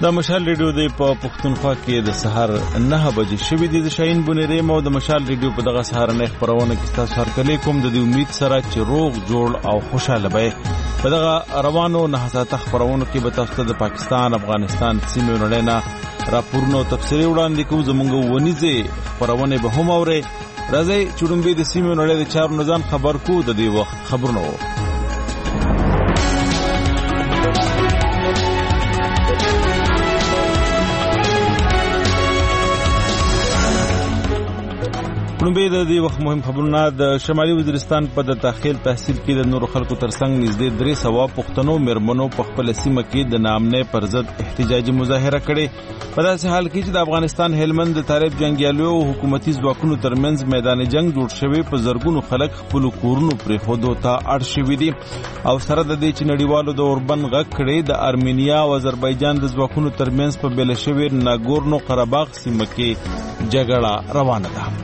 د مشال ریډیو د پښتونخوا کې د سحر 9 بجې شوې د شاهین بونری مو د مشال ریډیو په دغه سحر نه خبرونه کې تاسو هر کله کوم د امید سره چې روغ جوړ او خوشاله به په دغه روانو نه حساسه خبرونه کې به تاسو د پاکستان افغانستان سیمې نړینا راپورونو تفصیلی وړاندې کوو زمونږ ونیزه خبرونه به هم اوري راځي چړمبې د سیمې نړۍ د چارو نظام خبر کو د دې وخت خبرونه نوبه د دې وخت مهم خبرونه د شمالي وزیرستان په د داخل تحصیل کې د نورو خلکو ترڅنګ نږدې 300 پښتنو مرمنو په خپل سیمه کې د نامنه پر ضد احتجاجي مظاهره کړې په داسې حال کې چې د افغانستان هلمند د طالب جنگیالو او حکومتي ځواکونو ترمنځ میدان جنگ جوړ شوی په زرګونو خلک خپل کورونو پرې خودو ته اړ شوي دي او سره د دې چې نړیوالو د اوربن غږ کړي د ارمینیا او آذربایجان د ځواکونو ترمنځ په بلشوي ناګورنو قرهباغ سیمه کې جګړه روانه ده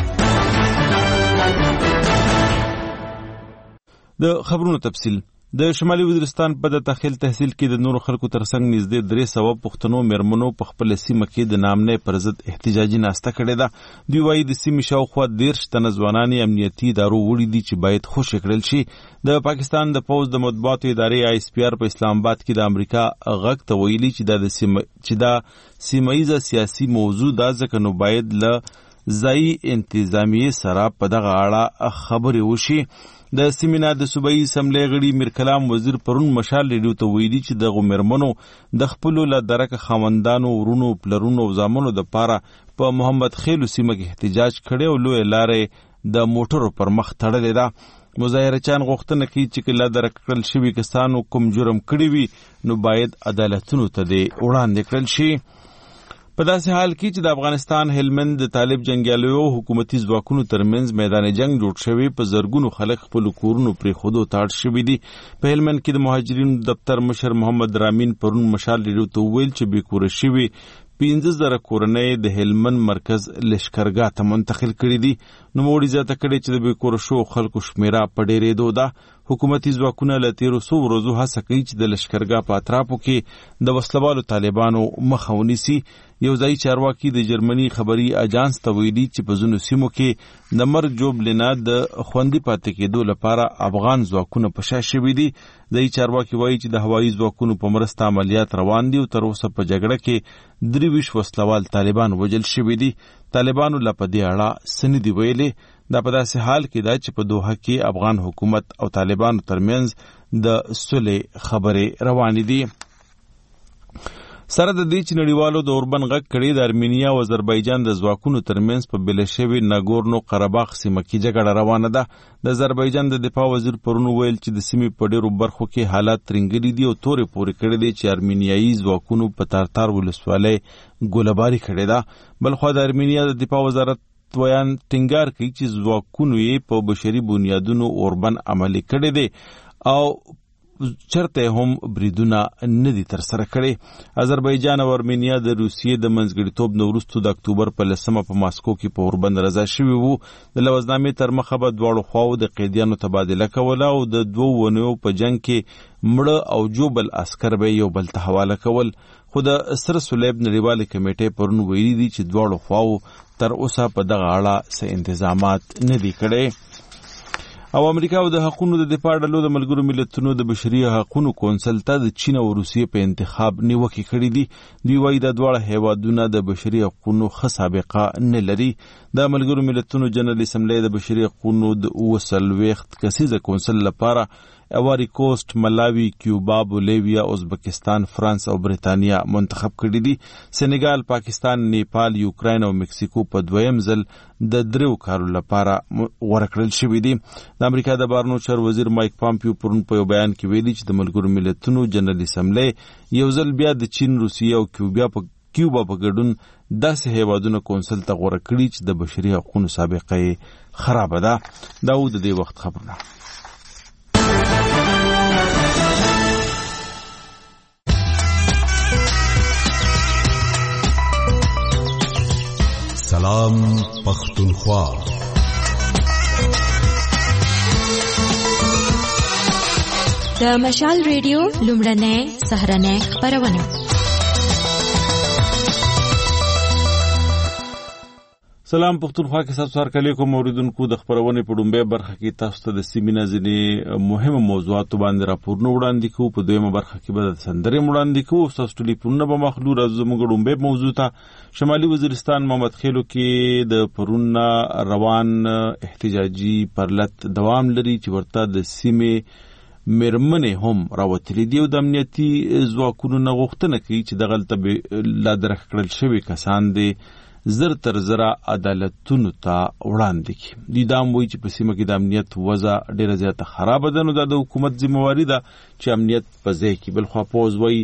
د خبرونو تفصیل د شمالي وزیرستان په د داخل تحصیل کې د نورو خلکو ترڅنګ نږدې 300 پښتنو مرمنو په خپل سیمه کې د نامنه پر ضد احتجاجي ناسته کړې ده دوی وايي د سیمې شاوخوا 13 تنه ځوانان امنیتي ادارو وړي دي چې باید خوشی کړل شي د پاکستان د پوز د مطبوعاتو ادارې آی اس پی آر په اسلام آباد کې د امریکا غږ ته ویلي چې دا سیمایي سیاسي موضوع دا ځکه نو باید له ځای انتظامی سره په دغه اړه خبرې وشي د سیمینا د صوبایي اسمبلی غړي میر کلام وزیر پرون مشال ریډیو ته ویلي چې د غمرمنو د خپل له درکه خاوندانو ورونو پلرونو او زامنو د پاره په محمد خیلو سیمه کې احتجاج کړي او لوی لارې د موټرو پر مخ تړلې ده مظاهره چان غوښتنه کوي چې کله درکړل شوی کسانو کوم جرم کړی وي نو باید عدالتونو ته دی وړاندې کړل شي په داسې حال کې چې د افغانستان هلمند د طالب جنگیالو او حکومتي ځواکونو ترمنځ میدان جنگ جوړ شوی په زرګونو خلک خپل کورونو پرې خودو تاړ شوي دي په هلمند کې د مهاجرینو دفتر مشر محمد رامین پرون مشال ریډیو ته ویل چې بیکوره شوي 15,000 کورنۍ د هلمند مرکز لشکرګاه ته منتقل کړي دي نو موړي زیاته کړي چې د بیکوره شو خلکو شمیره په ډېرېدو ده حکومتي ځواکونه له 1300 ورځو هڅه کوي چې د لشکرګاه په اطرافو کې د وسلوالو طالبانو مخه ونیسي یو ځای چارواکي د جرمني خبري اجانس ته ویلي چې په ځینو سیمو کې د مرګ جوړبلنه د خوندي پاتې کېدو لپاره افغان ځواکونه په شا شوي دي ځای چارواکي وایي چې د هوایي ځواکونو په مرسته عملیات روان دي او تر اوسه په جګړه کې 23 وسلوال طالبان وژل شوي دي طالبانو لا په دې اړه څه نه دي ویلي دا په داسې حال کې ده چې په دوحه کې افغان حکومت او طالبانو ترمنځ د صلح خبرې روانې دي سره د دې چې نړیوالو د اوربن غږ کړي د ارمینیا او آذربایجان د ځواکونو ترمنځ په بلشوي ناګورنو قرهباغ سیمه کې جګړه روانه ده د آذربایجان د دفاع وزیر پرون ویل چې د سیمې په ډېرو برخو کې حالات ترنګلي دي او تورې پورې کړي دي چې ارمینیایي ځواکونو په تارتار ولسوالۍ ګولهباري کړې ده بلخوا د ارمینیا د دفاع وزارت ویان ټینګار کوي چې ځواکونو یې په بشري بنیادونو اوربن عملي کړي دي او چرته هم بریدونه نه دي تر سره کړي آذربایجان او ارمینیا د روسیې د منځګړیتوب نه وروسته د اکتوبر په 10 په ماسکو کې په اوربند رضا شوي وو د لوزنامې تر مخه به دواړو خواو د قیدیانو تبادله کوله او د 2 ونیو په جنگ کې مړه او جوبل عسكر به یو بل ته حواله کول خو د سره صلیب نړیوالې کمیټې پرون ویلي دي چې دواړو خواو تر اوسه په دغه اړه څه انتظامات نه دي کړي او امریکا او د حقوقو د دفاع ډلو د ملګرو ملتونو د بشري حقوقو کونسل ته د چین او روسیې په انتخاب نیوکه کړې دي دوی وايي د دواړه هیوادونو د بشري حقوقو ښه سابقه نه لري د ملګرو ملتونو جنرال اسمبلی د بشري حقوقو د 30 کسیزه کونسل لپاره اواری کوست، ملاوی، کیوبا، بولیویا، ازبکستان، فرانس او بریتانیا منتخب کړي دي. سنگال، پاکستان، نیپال، یوکراین او مکسیکو په دویم ځل د دریو کارو لپاره ورکړل شوي دي. د امریکا د بهرنیو چارو وزیر مایک پامپیو پرون په یو بیان کې ویلي چې د ملګرو ملتونو جنرال اسمبلی یو ځل بیا د چین، روسیې او کیوبا په ګډون داسې هیوادونو کونسل ته غوره کړي چې د بشري حقوقو سابقه یې خرابه ده. دا و د دې وخت خبرونه. سلام پختونخوا. د مشال ریډیو لومړنۍ سهرنۍ خبرونه. سلام پښتونخوا کې تاسو هر کله کوم اوریدونکو د خبرونه په ډومبه برخه کې تاسو ته د سیمینه ځینې مهمه موضوعات باندې راپورونه وړاندې کوو. په دویمه برخه کې به سندرې وړاندې کوو. تاسو ټلیفونونه به مخلو راځو موږ ډومبه موضوع ته شمالي وزیرستان محمد خیلو کې د پرون روان احتجاجي پرلط دوام لري چې ورته د سیمې مرمنې هم راوتلي دي او د امنیتي ځواکونو نه غوښتنه کوي چې دغلته لا درک کړل شوي کسان دي زر تر زره عدالتونو ته وړاندې کړي. دوی دا هم وایي چې په سیمه کې د امنیت وضع ډېره زیاته خرابه ده، نو دا د حکومت ذمهواري ده چې امنیت په ځای کړي. بلخوا پوځ وایي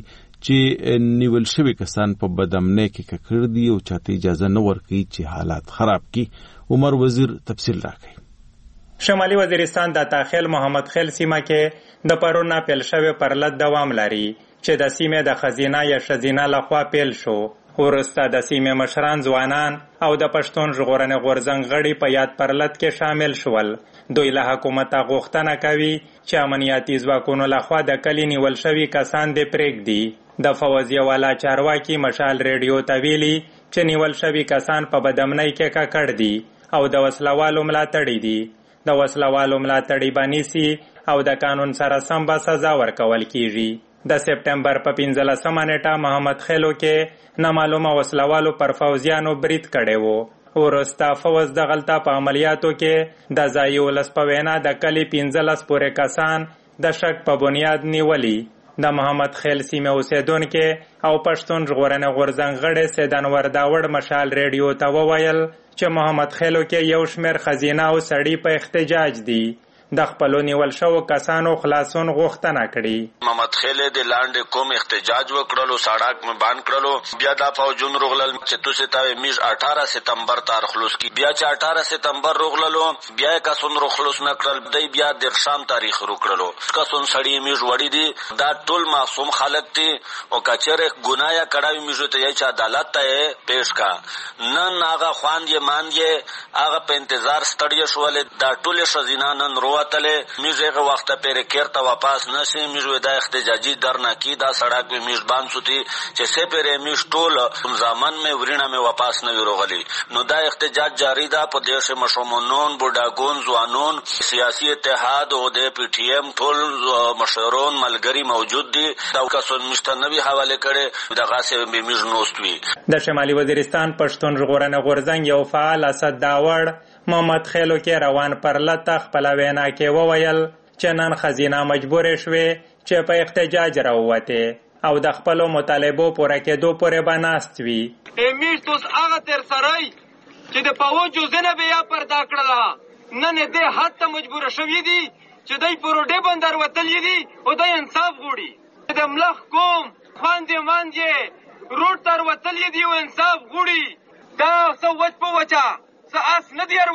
چې نیول شوي کسان په بدامنۍ کې ککړ دي او چاته اجازه نه ورکوي چې حالات خراب کړي. عمر وزیر تفصیل راکوي. شمالي وزیرستان د تاخیل محمد خیل سیمه کې د پرونه پیل شوی پرلط دوام لري چې د سیمې د خزینه یا شزینه لخوا پیل شو. ورسته د سیمې مشران ځوانان او د پښتون ژغورنې غورځنګ غړي په یاد پرلط کې شامل شول. دوی له حکومته غوښتنه کوي چې امنیتي ځواکونو لخوا د کلي نیول شوي کسان دې پرېږدي. د فوزیه والا چارواکي مشال ریډیو ته ویلي چې نیول شوي کسان په بدامنۍ کې ککړ دي او د وسلوالو ملاتړي دي. د وسلوالو ملاتړي به نیسي او د قانون سره سم به سزا ورکول کیږي. د سپټمبر په 15مه نیټه محمد خیلو کې نامعلومه وسلوالو پر فوزیانو برید کړی وو. ورسته فوز د غلطه په عملیاتو کې د ځایي ولس په وینا د کلي 15 پورې کسان د شک په بنیاد نیولي. د محمد خیل سیمه اوسیدونکو او پښتون ژغورنې غورځنګ غړي سید انور داوړ مشال ریډیو ته وویل چې محمد خیلو کې یو شمېر خزینه او سړي په احتجاج دي. د خپلو نیول شوو کسانو خلاصون غوښتنه کړي. محمد خیل د لاندې کوم احتجاج وکړلو سړک مې بند کړلو. بیا د فوجون رغلل چې تاسو ته میز 18 سپتمبر تار خلاص کی. بیا چې 18 سپتمبر رغللو بیا کسون رو خلاص نکړل. دای بیا د شام تاریخ روکړلو. کسون سړی میز وړي دي دا ټول معصوم خلک دي او کچره ګنایا کړاوي میز ته چې عدالت ته پیش کا. نن هغه خوان یې مان یې هغه په انتظار ستړي شول. دا ټول شزینه نن تله میزه وخت پیر کېرته واپس نشي. میزه د احتجاجي درنه کی دا سړک به میزبان سوتی چې سه پیر میز ټول ځامن مې ورینه مې واپس نه وروغلی. نو دا احتجاج جاری ده په دیش مشمونون بوډاګون ځوانون سیاسي اتحاد او د پی ټی ایم ټول مشرون ملګری موجود دي. دا کسون مستنوي حواله کړي د غاسه به میز نوستوي. د شمالي وزیرستان پښتون ژغورنې غورځنګ یو فعال اسد داوړ محمد خیلو کې روان پرلط خپل وینا کې وویل چې نن خزینه مجبور شوه چې په احتجاج راووته او د خپل مطالبو پوره کېدو پورې بناست وي. امیشتوس هغه تر سړی چې د پاوجو زنه بیا پردا کړله نن دې حد ته مجبور شوی دي چې دای پروډه بندر وتلې دي او د انصاف غوړي. د ملخ کوم خواندې مانځي روټ تر وتلې دي او انصاف غوړي. دا څه وچ په وچا اس ندیر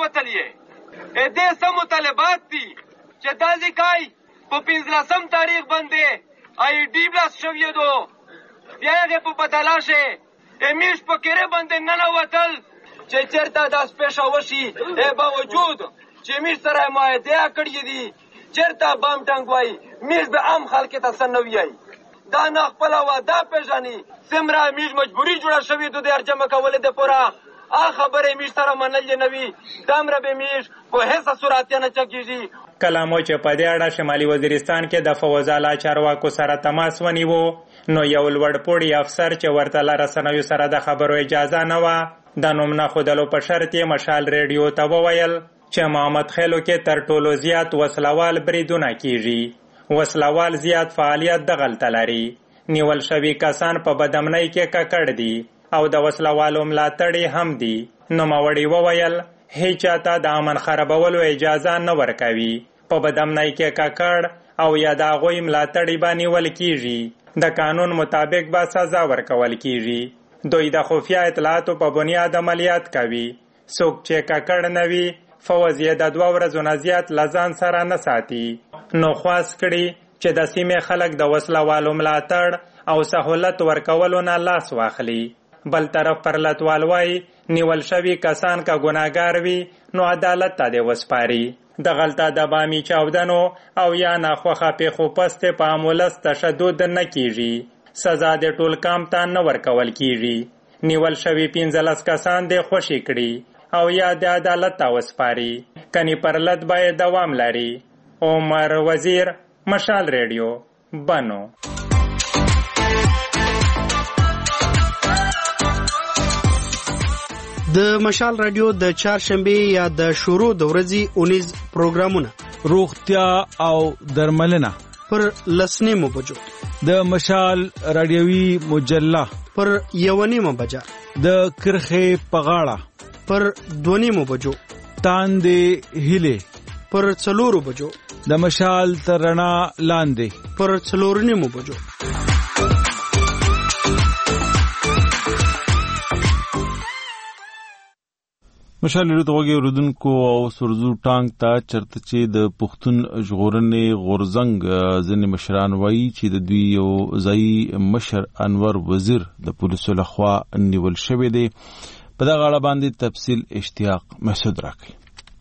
وتلیه دې سم مطالبات دي چې دا ځکای په 15 تاریخ باندې آی ډی بلاس شوی دو بیا یې په پتالاشه امیش په کېره باندې نه وتل چې چرته داس پېښه وشي باوجود چې میش سره معاهده کړی دي چرته بام ټنګ وای میش به عام خلک ته سنوي دا نه خپل واده پېژني سمرا میش مجبوری جوړه شوی دو د ارجمه کول د پورا خبره میش سره منل نوي دمره به میش په هیڅ صورت نه چکیږي. کلامو چې په دې اړه شمالي وزیرستان کې د فوزالا چارواکو سره تماس ونیو نو یو لوړپوړی افسر چې ورته له رسنیو سره د خبرو اجازه نه وه د نوم نه ښودلو په شرط یې مشال ریډیو ته وویل چې محمد خیلو کې تر ټولو زیات وسلوال بریدونه کیږي. وسلوال زیات فعالیت دغلته لري. نیول شوي کسان په بدامنۍ کې ککړ دي او د وسلوالو ملاتړي هم دي. نوموړي وویل هیچا ته د امن خرابولو اجازه نه ورکوي. په بدامنۍ کې ککړ او یا د هغوی ملاتړي به نیول کیږي. د قانون مطابق به سزا ورکول کیږي. دوی د خفیه اطلاعاتو په بنیاد عملیات کوي. څوک چې ککړ نه وي فوز یې د 2 ورځو نه زیات له ځان سره نه ساتي. نو خواست کړي چې د سیمې خلک د وسلوالو ملاتړ او سهولت ورکولو نه لاس واخلي. بل طرف پرلطوال وایي نیول شوي کسان که ګناهګار وي نو عدالت ته دې وسپاري. دغلته د بامي چاودنو او یا ناخوښه پیښو پسې په ولس تشدد نه کیږي. سزا د ټول کام ته نه ورکول کیږي. نیول شوي 15 کسان دې خوشي کړي. او یا د عدالت ته وسپاري، کني پرلط باید دوام لري. عمر وزیر، مشال ریډیو، بنو. د مشال رادیو د چهارشنبه یا د شروع د ورځې 19 پروګرامونه، روغتیا او درملنه پر لسنیمو بجو، د مشال رادیوي مجله پر 1:30 بجه، د کرخه پغاړه پر 2:30 بجو، تاندې هله پر 4 بجو، د مشال ترنا لاندې پر 4:30 بجو. مشال ریډیو غوږی اوریدونکو او سرزو ټانک ته چرته چې د پښتون ژغورنې غورزنګ ځینې مشران وایي چې د دوی یو ځایي مشر انور وزیر د پولیسو لخوا نیول شوی دی. په دغه اړه باندې تفصیل اشتیاق محسود راکړي.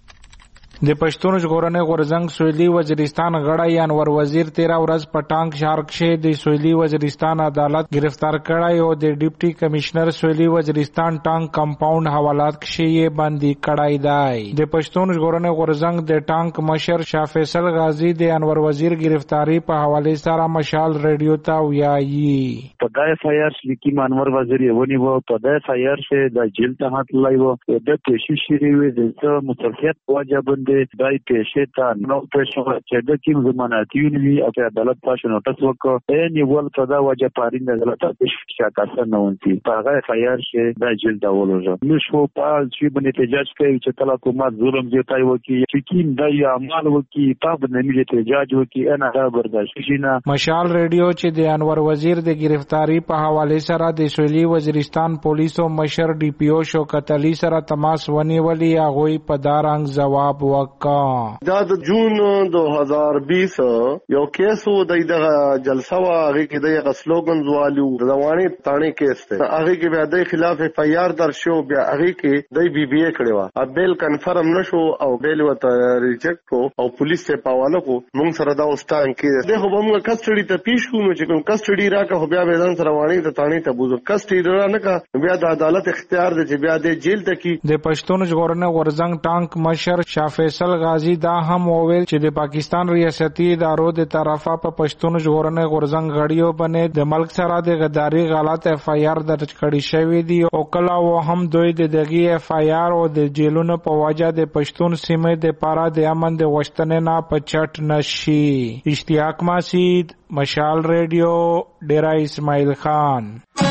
د پښتون ژغورنې غورزنګ سویلي وزیرستان غړی انور وزیر 13 ورځ په ټانک شهر کې د سویلي وزیرستان عدالت گرفتار کړی او د ډیپټي کمشنر سویلي وزیرستان ټانک کمپاوند حوالات کې یې باندې کړی دی. د پښتون ژغورنې غورزنګ د ټانک مشر شاه فیصل غازی د انور وزیر گرفتاری په حواله سره مشال ریډیو ته ویایي. په دای فایر لیکي انور وزیر ونی وو په دای فایر سے د جیل ته هاتلای وو د پیشي شری وي د مصرفیت واجب دای پیشه تا نو پیشه چې د کیم ضمانتي وی او عدالت پښه نوټس وکړ ان یو ول صدا وجه پارین عدالت پیشه کاسه نه ونتي هغه فایر شه د جیل دا ولوجه نو شو په چې باندې احتجاج کوي چې کله حکومت ظلم زیاتای وکي چې کیم دای اعمال وکي په باندې احتجاج وکي انا دا برداشت شینه. مشال ریډیو چې د انور وزیر د گرفتاری په حواله سره د سویلي وزیرستان پولیسو مشر ډي پی او شوکت علي سره تماس ونیولي، هغه په دارنګ جواب دا د جون 2020 یو کیسو دغه جلسه وا هغه کې دغه سلوګن زوالو د رواني تانه کیس ته هغه کې بیا د خلاف اف ای آر در شو، بیا هغه کې د بی بی ای کړي وا بیل کنفرم نشو او بیل وته ریجیکټ کو او پولیس ته پاواله کو. مونږ سره دا اوستان کې دغه موږ کسټډي ته پیښ کوو چې کوم کسټډي راکه بیا به ځان سره رواني ته تانه ته بوزو کسټډي را نه کا بیا د عدالت اختیار دی چې بیا د جیل ته کی. د پښتون ژغورنې غورزنګ ټانک مشر شاه فیصل غازی دا هم وویل چې د پاکستان ریاستي ادارو د طرفه په پښتون ژغورنې غورزنګ غړیو باندې د ملک سره د غداري غلط اف ای آر درج کړي شوی دی او کله و هم دوی د دغه اف ای آر او د جیلونو په وجه د پښتون سیمې د پاره د امن د وشتنې نه پچټ نشي. اشتیاق مسعود، مشال ریډیو، ډیرا اسماعیل خان.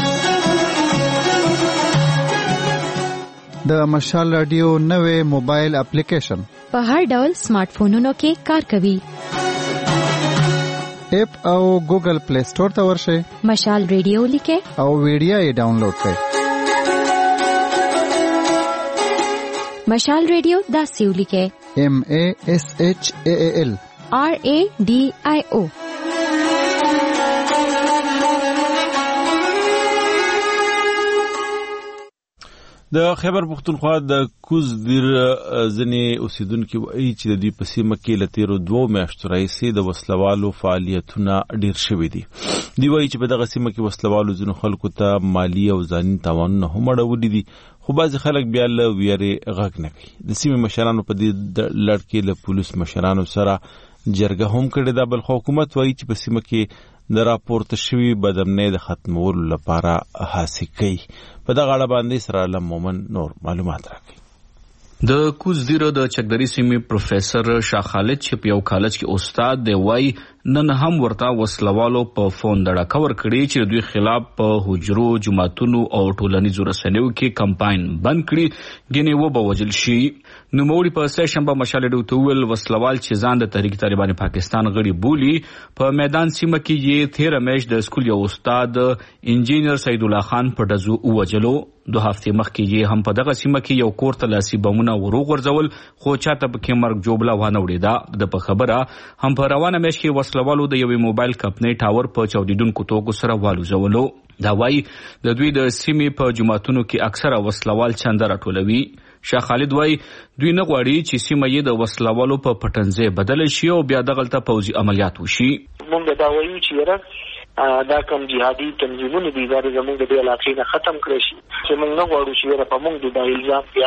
د مشال رادیو نوې موبایل اپلیکیشن په هر ډول سمارټ فونونو کې کار کوي. اپ او ګوګل پلی سٹور ته ورشئ، مشال ریډیو لیکئ او ویډیو یې ډاونلوډ کړئ. مشال ریډیو داسې ولیکئ MASHAAL RADIO. د خیبر پختونخوا د کوز دیر ځنې اوسیدونکو وایي چې د دوی په سیمه کې له تیرو 2 میاشتو راهیسې د وسلوالو فعالیتونه ډیر شوي دي. دوی وایي چې په دغه سیمه کې وسلوالو ځینو خلکو ته مالی او ځاني تاوانونه هم اړولي دي، خو بعضې خلک بیا له ویرې غږ نه کوي. د سیمې مشرانو په دې لړ کې له پولیس مشرانو سره جرګه هم کړې ده، بلخو حکومت وایي چې په سیمه کې د راپورته شوي بدامنۍ د ختمولو لپاره هڅې کوي. په دغه اړه باندې سره علم مومن نور معلومات راکړي. د کوز دیر د چکدری سیمې پروفیسر شاه خالد چې په یو کالج کې استاد دی وایي نن هم ورته وسلوالو په فون دړه کور کړی چې دوی خلاف په حجرو، جماعتونو او ټولنیزو رسنیو کې کمپاین بند کړي، ګینه و به وجل شي. نو موړي په سه شنبه مشال ډوتول وسلوال چې ځان د تحریک طالبان پاکستان غړي بولی په میدان سیمه کې یې 13 میش د سکول یو استاد انجینر سید الله خان په دزو وجلو. 2 هفته مخکې یې هم په دغه سیمه کې یو کور ته لاسي بمونه وروغورځول، خو چاته پکې مرګ جوړه ونه وړېده. د په خبره هم په روانه میاشت کې وسلوالو د یوې موبایل کمپنۍ ټاور په چاودیدونکو توکو سره والوزولو. دا وایي د دوی د سیمې په جماعتونو کې اکثره وسلوال چنده راټولوي. شاه خالد وایي دوی نه غواړي چې سیمه یې د وسلوالو په پټنځای بدل شي او بیا دغلته پوځي عملیات وشي. موږ دا وایو چې دا کوم جهادي تنظیمونه دي دا زموږ د علاقې نه ختم کړي شي، چې موږ نه غواړو چې په موږ د الزام بیا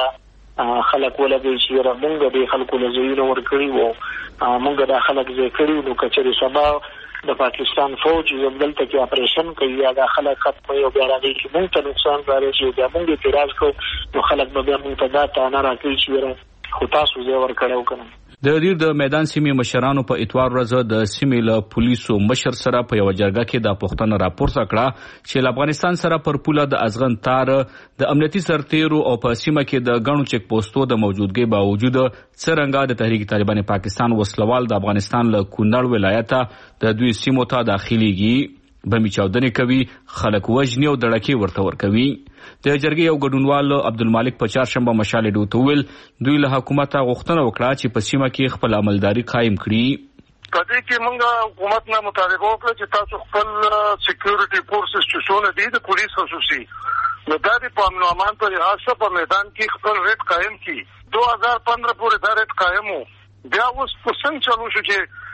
خلک ولګي چې موږ د خلکو له زوینو ورکړي وو موږ د خلک زې کړی نو کچري سبا د پاکستان فوج زمدلته کې اپریشن کوي یا د خلک ختم یو بیا راځي چې موږ ته نقصان راځي چې موږ اعتراض کوو نو خلک به موږ ته دا تانه راکړي چې خو تاسو زه ورکړو کنه. د ریر د میدان سیمې مشرانو په اتوار ورځ د سیمې له پولیسو مشر سره په یو جرګه کې د پښتنو راپورته کړه چې افغانستان سره پر پوله د ازغن تار د امنیتي سرتیرو او په سیمه کې د غنو چک پوسټو د موجودګۍ باوجود څرنګه د تحریک طالبان پاکستان وسلوال د افغانستان له کونړ ولایت د دوی سیمو ته داخليږي بمی چاودنې کوي خلک وژني او دړکې ورته ورکوي. د جرګې یو ګډونوال عبدالمالک په چهارشنبه مشالې ډوته ویل دوی له حکومت غوښتنه وکړه چې په سیمه کې خپل عملداري قائم کړي. کله چې موږ حکومت نه مطالبه وکړه چې تاسو خپل سکیورټي فورسز چې څونه دي د پولیس خصوصي نو دا د امن او امان په لحاظ په میدان کې خپل ریټ قائم کړي 2015 پورې دا ریټ قائم وو. بیا اوس په څنګه چلو شو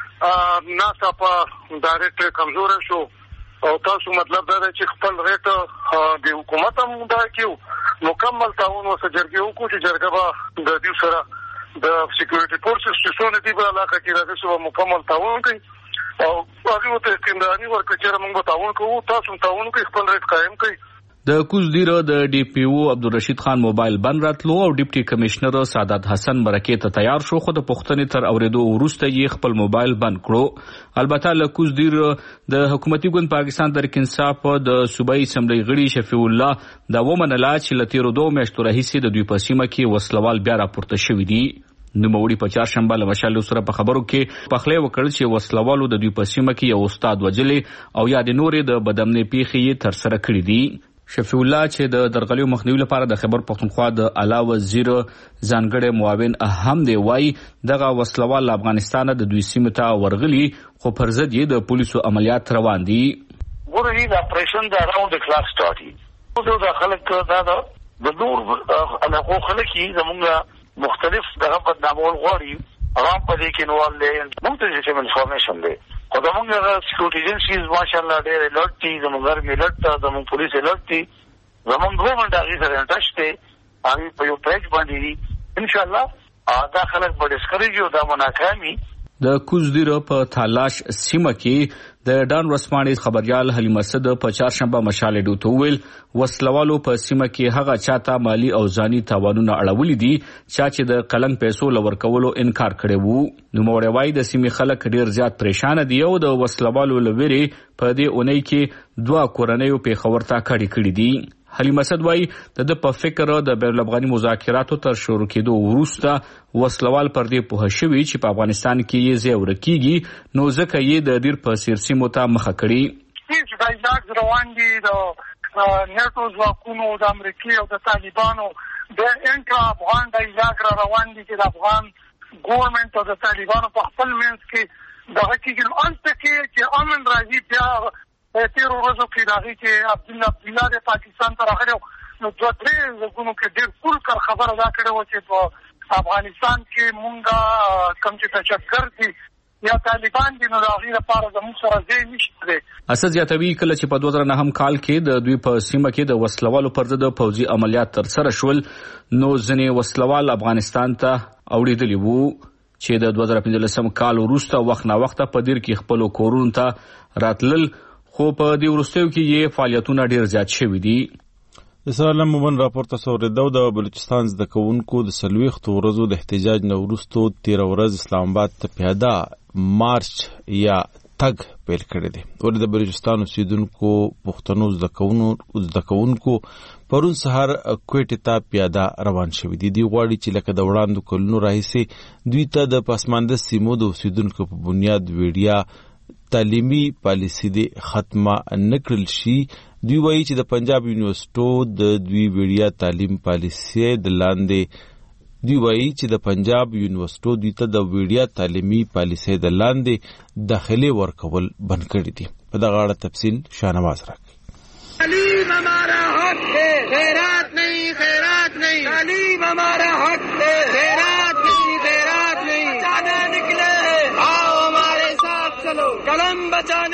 چې ناسا په دا ریټ کمزور شو او تاسو مطلب دا چې خپل ریټ د حکومت هم دا کیو مکمل تعاون وسه جرګې وکړو چې جرګه به د دې سره د سکیورټي فورسز چې څونه دي په علاقه کې راځي چې مکمل تعاون کوي او هغه ته استنداري ورکړي چې موږ تعاون کوو تاسو تعاون کوي خپل ریټ قائم کوي. د کوز دیره د ډي پی او عبدالرشید خان موبایل بند راتلو او ډیپټي کمشنر سعادت حسن مرکه ته تیار شو خو د پښتنې تر اوریدو وروسته یې خپل موبایل بند کړو. البته له کوز دیره د حکومتي ګوند پاکستان تحریک انصاف د صوبایي اسمبلی غړي شفیع الله دا ومنله چې له تیرو 2 میاشتو راهیسې د دوی په سیمه کې وسلوال بیا راپورته شوي دي. نوموړي په چهارشنبه له مشالې سره په خبرو کې پخلی وکړ چې وسلوالو د دوی په سیمه کې یو استاد وجلې او یا د نورې د بدامنۍ پیښې یې ترسره کړې دي. شفیع الله چې د درغلیو مخنیوي لپاره د خیبر پختونخوا د اعلی وزیر ځانګړی معاون هم دی وایي دغه وسلوال افغانستان د دوی سیمه ته ورغلي خو پر ضد یې د پولیسو عملیات روان دي. ورته د اپریشن د اراوند کلاس سٹارټي د خلک دا د نور علاقو خلک زموږ مختلف دغه بدنامول غواړي عوام په دې کې نوال دي موږ ته چې انفارمیشن دی خو زموږ سکیورټي ایجنسیز ماشاءالله ډېر الرټ دي زموږ ارمي الرټ زموږ پولیس الرټ دي زموږ ګورنمنت هغې سره ټچ دی هغې په یو پیج باندې دي انشاءالله دا خلک به ډسکریج او دا ناکامي. د کوز دیره په تالاش سیمه کې د ډان ورسپانې خبريال حلیم اسد په چهارشنبه مشالې ډوته ویل وسلوالو په سیمه کې هغه چاته مالی او ځاني تاوانونه اړولې دي چې د قلنګ پیسو لور کولو انکار کړی وو. نوموړی وایي د سیمې خلک ډیر زیات پریشان دي او د وسلوالو لوري په دې اونۍ کې 2 کورنیو پیښور ته کړي دي. حلیم اسد وایي د په فکر د بین الافغاني مذاکراتو تر شروع کېدو وروسته وسلوال پر دې پوه شوي چې په افغانستان کې یې ځای ورکېږي نو ځکه یې د ډیر په سیرسیمو ته مخه کړي. چې دا ایجاز روان دي د نیټو ځواکونو د امریکا او د طالبانو د انټرا افغان د ایجاز روان دي چې د افغان ګورنمنت او د طالبانو په خپل منځ کې د حقیقت انت کې چې امن راځي بیا تیرو ورځو کې راغی چې عبدالله د پاکستان ته راغلی نو 2-3 ځګونو کې ډېر کول کار خبره دا کړې وه چې په افغانستان کې مونږ کوم چې تشکر دي یا طالبان دي نو د هغې لپاره زموږ سره ځای نشته دی. اسد زیاتوي کله چې په 2009 کال کې د دوی په سیمه کې د وسلوالو پر ضد پوځي عملیات ترسره شول نو ځینې وسلوال افغانستان ته اوړېدلي وو چې د 2015 کال وروسته وخت نا وخت په دیر کې خپل کورونو ته راتلل خو په دې وروستیو کې یې فعالیتونه ډیر زیات شوي دي. د سالم مومن راپورته سوریدو د بلوچستان زده کوونکو د 40 ورځو د احتجاج نه وروسته 13 ورځ اسلام آباد ته پیاده مارچ یا تګ پیل کړی دی. ولې د بلوچستان اوسیدونکو پښتنو زده کوونکو پرون سهار کوټې ته پیاده روان شوي دي. دوی غواړي چې لکه د وړاندو کلونو راهیسې دوی ته د پسمانده سیمو د اوسیدونکو په بنیاد ویډیا تعلیمي پالیسي دی ختمه نکړل شي. دوی وایي چې د پنجاب یونیورسيټو د دوی ویډیا تعلیم پالیسي د لاندې دوی وایي چې د پنجاب یونیورسيټو دوی ته د ویډیا تعلیمي پالیسي د لاندې داخلي ورکول بند کړی دي. په دغه اړه تفصیل شاهنواز راکړي. تعلیم ہمارا حق ہے خیرات نہیں خیرات نہیں تعلیم ہمارا حق ہے خیرات نہیں خیرات نہیں بچانے نکلے آؤ ہمارے ساتھ چلو قلم بچانے نکلے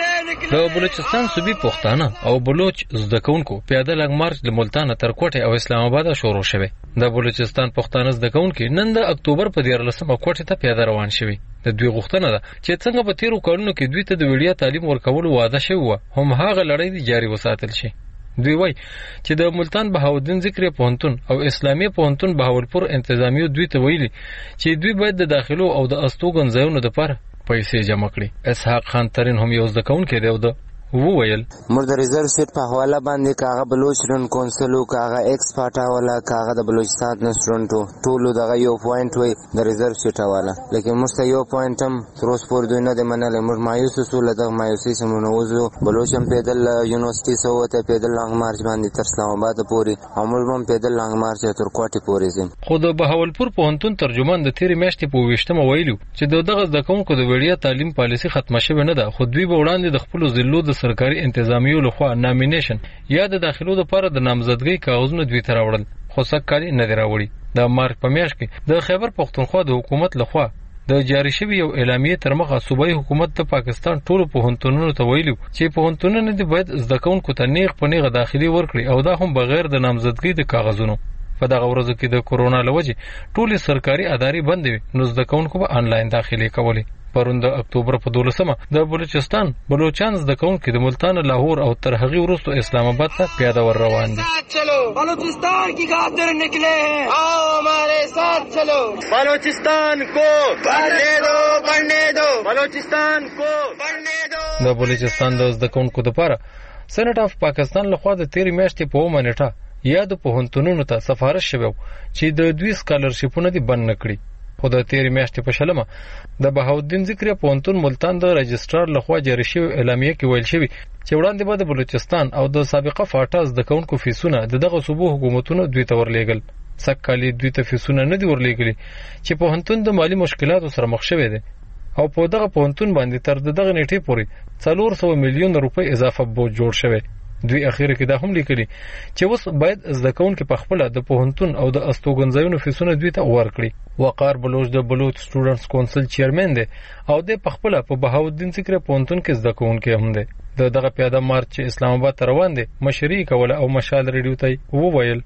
د بلوچستان صوبې پښتانه او بلوچ زده کوونکو پیاده لږ مارچ له ملتان تر کوټې او اسلام آباد شروع شوه. د بلوچستان پښتانه زده کوونکو نن د اکتوبر په 14مه کوټې ته پیاده روان شوي. د دوی غوښتنه ده چې څنګه په تیرو کلونو کې دوی ته د وړیا تعلیم ورکولو وعده شوی و هم هغه لړۍ جاري وساتل شي. دوی وایي چې د ملتان بهاودین ذکر پوهنتون او اسلامي پوهنتون بهاولپور انتظامیو دوی ته ویلي چې دوی باید د داخلو او د استوګن ځایونو لپاره پیسې جمع کړي. اسحاق خان ترین هم یو زده کوونکی دی او د وویل موږ د ریزرو سیټ په حواله باندې کاغه بلوچ رن کونسل او کاغه ایکس پاټا ولا کاغه د بلوچستان نشرونټو ټولو دغه یو پوینټ وي د ریزرو سیټ حواله، لیکن موږ ته یو پوینټ هم تر اوسه پورې دوی نه دی منلی. موږ مایوس شو له دغه مایوسۍ څخه نوځو. بلوچ هم پیدل یونیورسيټي سوته پیدل لانګ مارچ باندې تر اسلام آباد پورې او موږ هم پیدل لانګ مارچ تر کوټې پورې ځم. خو د بهاولپور پوهنتون ترجمان د تیرې میاشتې په 20مه ویلو چې دغه زده کوونکو د وړیا تعلیم پالیسي ختمه شوې نه ده، خو دوی به وړاندې د خپل ضلعو د سرکاري انتظامیو لخوا نامینیشن یا د داخلو لپاره د نامزدګۍ کاغذونه دوی ته راوړل، خو سږ کال نه دی راوړي. د مارچ په میاشت کې د خیبر پښتونخوا د حکومت لخوا د جاری شوی یو اعلامیه تر مخه صوبایي حکومت د پاکستان ټولو پوهنتونونو ته ویلو چې پوهنتونونه دې باید زده کوونکو ته نیغ په نیغه داخلي ورکړي او دا هم بغیر د نامزدګۍ د کاغذونو. په دغه ورځو کې د کورونا له وجې ټولې سرکاري ادارې بندې وي، نو زده کوونکو به آنلاین داخلي کولې. پرون د اکتوبر په 12مه د بلوچستان بلوچان زده کوونکي د ملتان لاهور او تر هغې وروسته اسلام آباد ته پیاده ور روان دي. چلو بلوچستان کی خاطر نکلے ہیں، آؤ ہمارے ساتھ چلو، بلوچستان کو بڑھنے دو، بڑھنے دو، بلوچستان کو بڑھنے دو. د بلوچستان د زده کوونکو لپاره سېنټ اف پاکستان لخوا د تیرې میاشتې په 9 نیټه یا د پوهنتونونو ته سفارش شوی چې د دوی سکالرشیپونه دې بند نه کړي. خو د تیرې میاشتې په 20مه د بهاودین ذکر پوهنتون ملتان د رجسټرار لخوا جاری شوی اعلامیه کې ویل شوی چې وړاندې به د بلوچستان او د سابقه فاټا زده کوونکو فیسونه د دغه صوبو حکومتونو دوی ته ورلیږل. سږ کال دوی ته فیسونه نه دي ورلیږلي چې پوهنتون د مالي مشکلاتو سره مخ شوی دی او په دغه پوهنتون باندې تر دغه نیټې پورې 400 میلیون روپۍ اضافه بوج جوړ شوی. دوی اخیره کې دا هم لیکلي چې اوس باید زده کوونکي په خپله د پوهنتون او د استوګنځایونو فیسونه دوی ته ورکړي. وقار بلوچ د بلوچ سټوډنټس کونسل چیرمن دی او د په خپله په بهاودین ذکر پوهنتون کې زده کوونکی هم دی. دغه پیاده مارچ اسلام آباد ته روان دی مشري کوله او مشال ریډیو ته وویل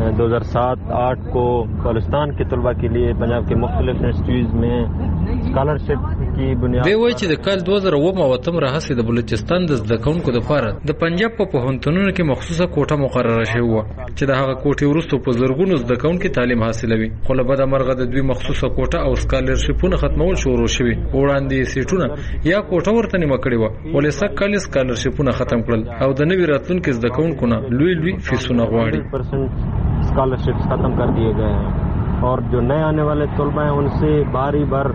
2007-8 को बलूचिस्तान के तलबा के लिए पंजाब के मुख्तलिफ इंस्टीट्यूट्स में स्कॉलरशिप की बुनियाद دی وایي چې د کال 2009 راهیسې د بلوچستان د زده کوونکو لپاره د پنجاب په پوهنتونونو کې مخصوصه کوټه مقرره شوې وه چې د هغه کوټې وروسته په زرګونو زده کوونکي تعلیم حاصلوي، خو له بده مرغه د دوی مخصوصه کوټه او سکالرشیپونه ختمول شروع شوي. وړاندې سیټونه یا کوټه ورته نیمه کړې وه، ولې سږ کال سکالرشیپونه ختم کړل او د نوي راتلونکي زده کوونکو نه لوی فیسونه غواړي. स्कॉलरशिप्स खत्म कर दिए गए हैं और जो नए आने वाले तलबा हैं उनसे बारी बार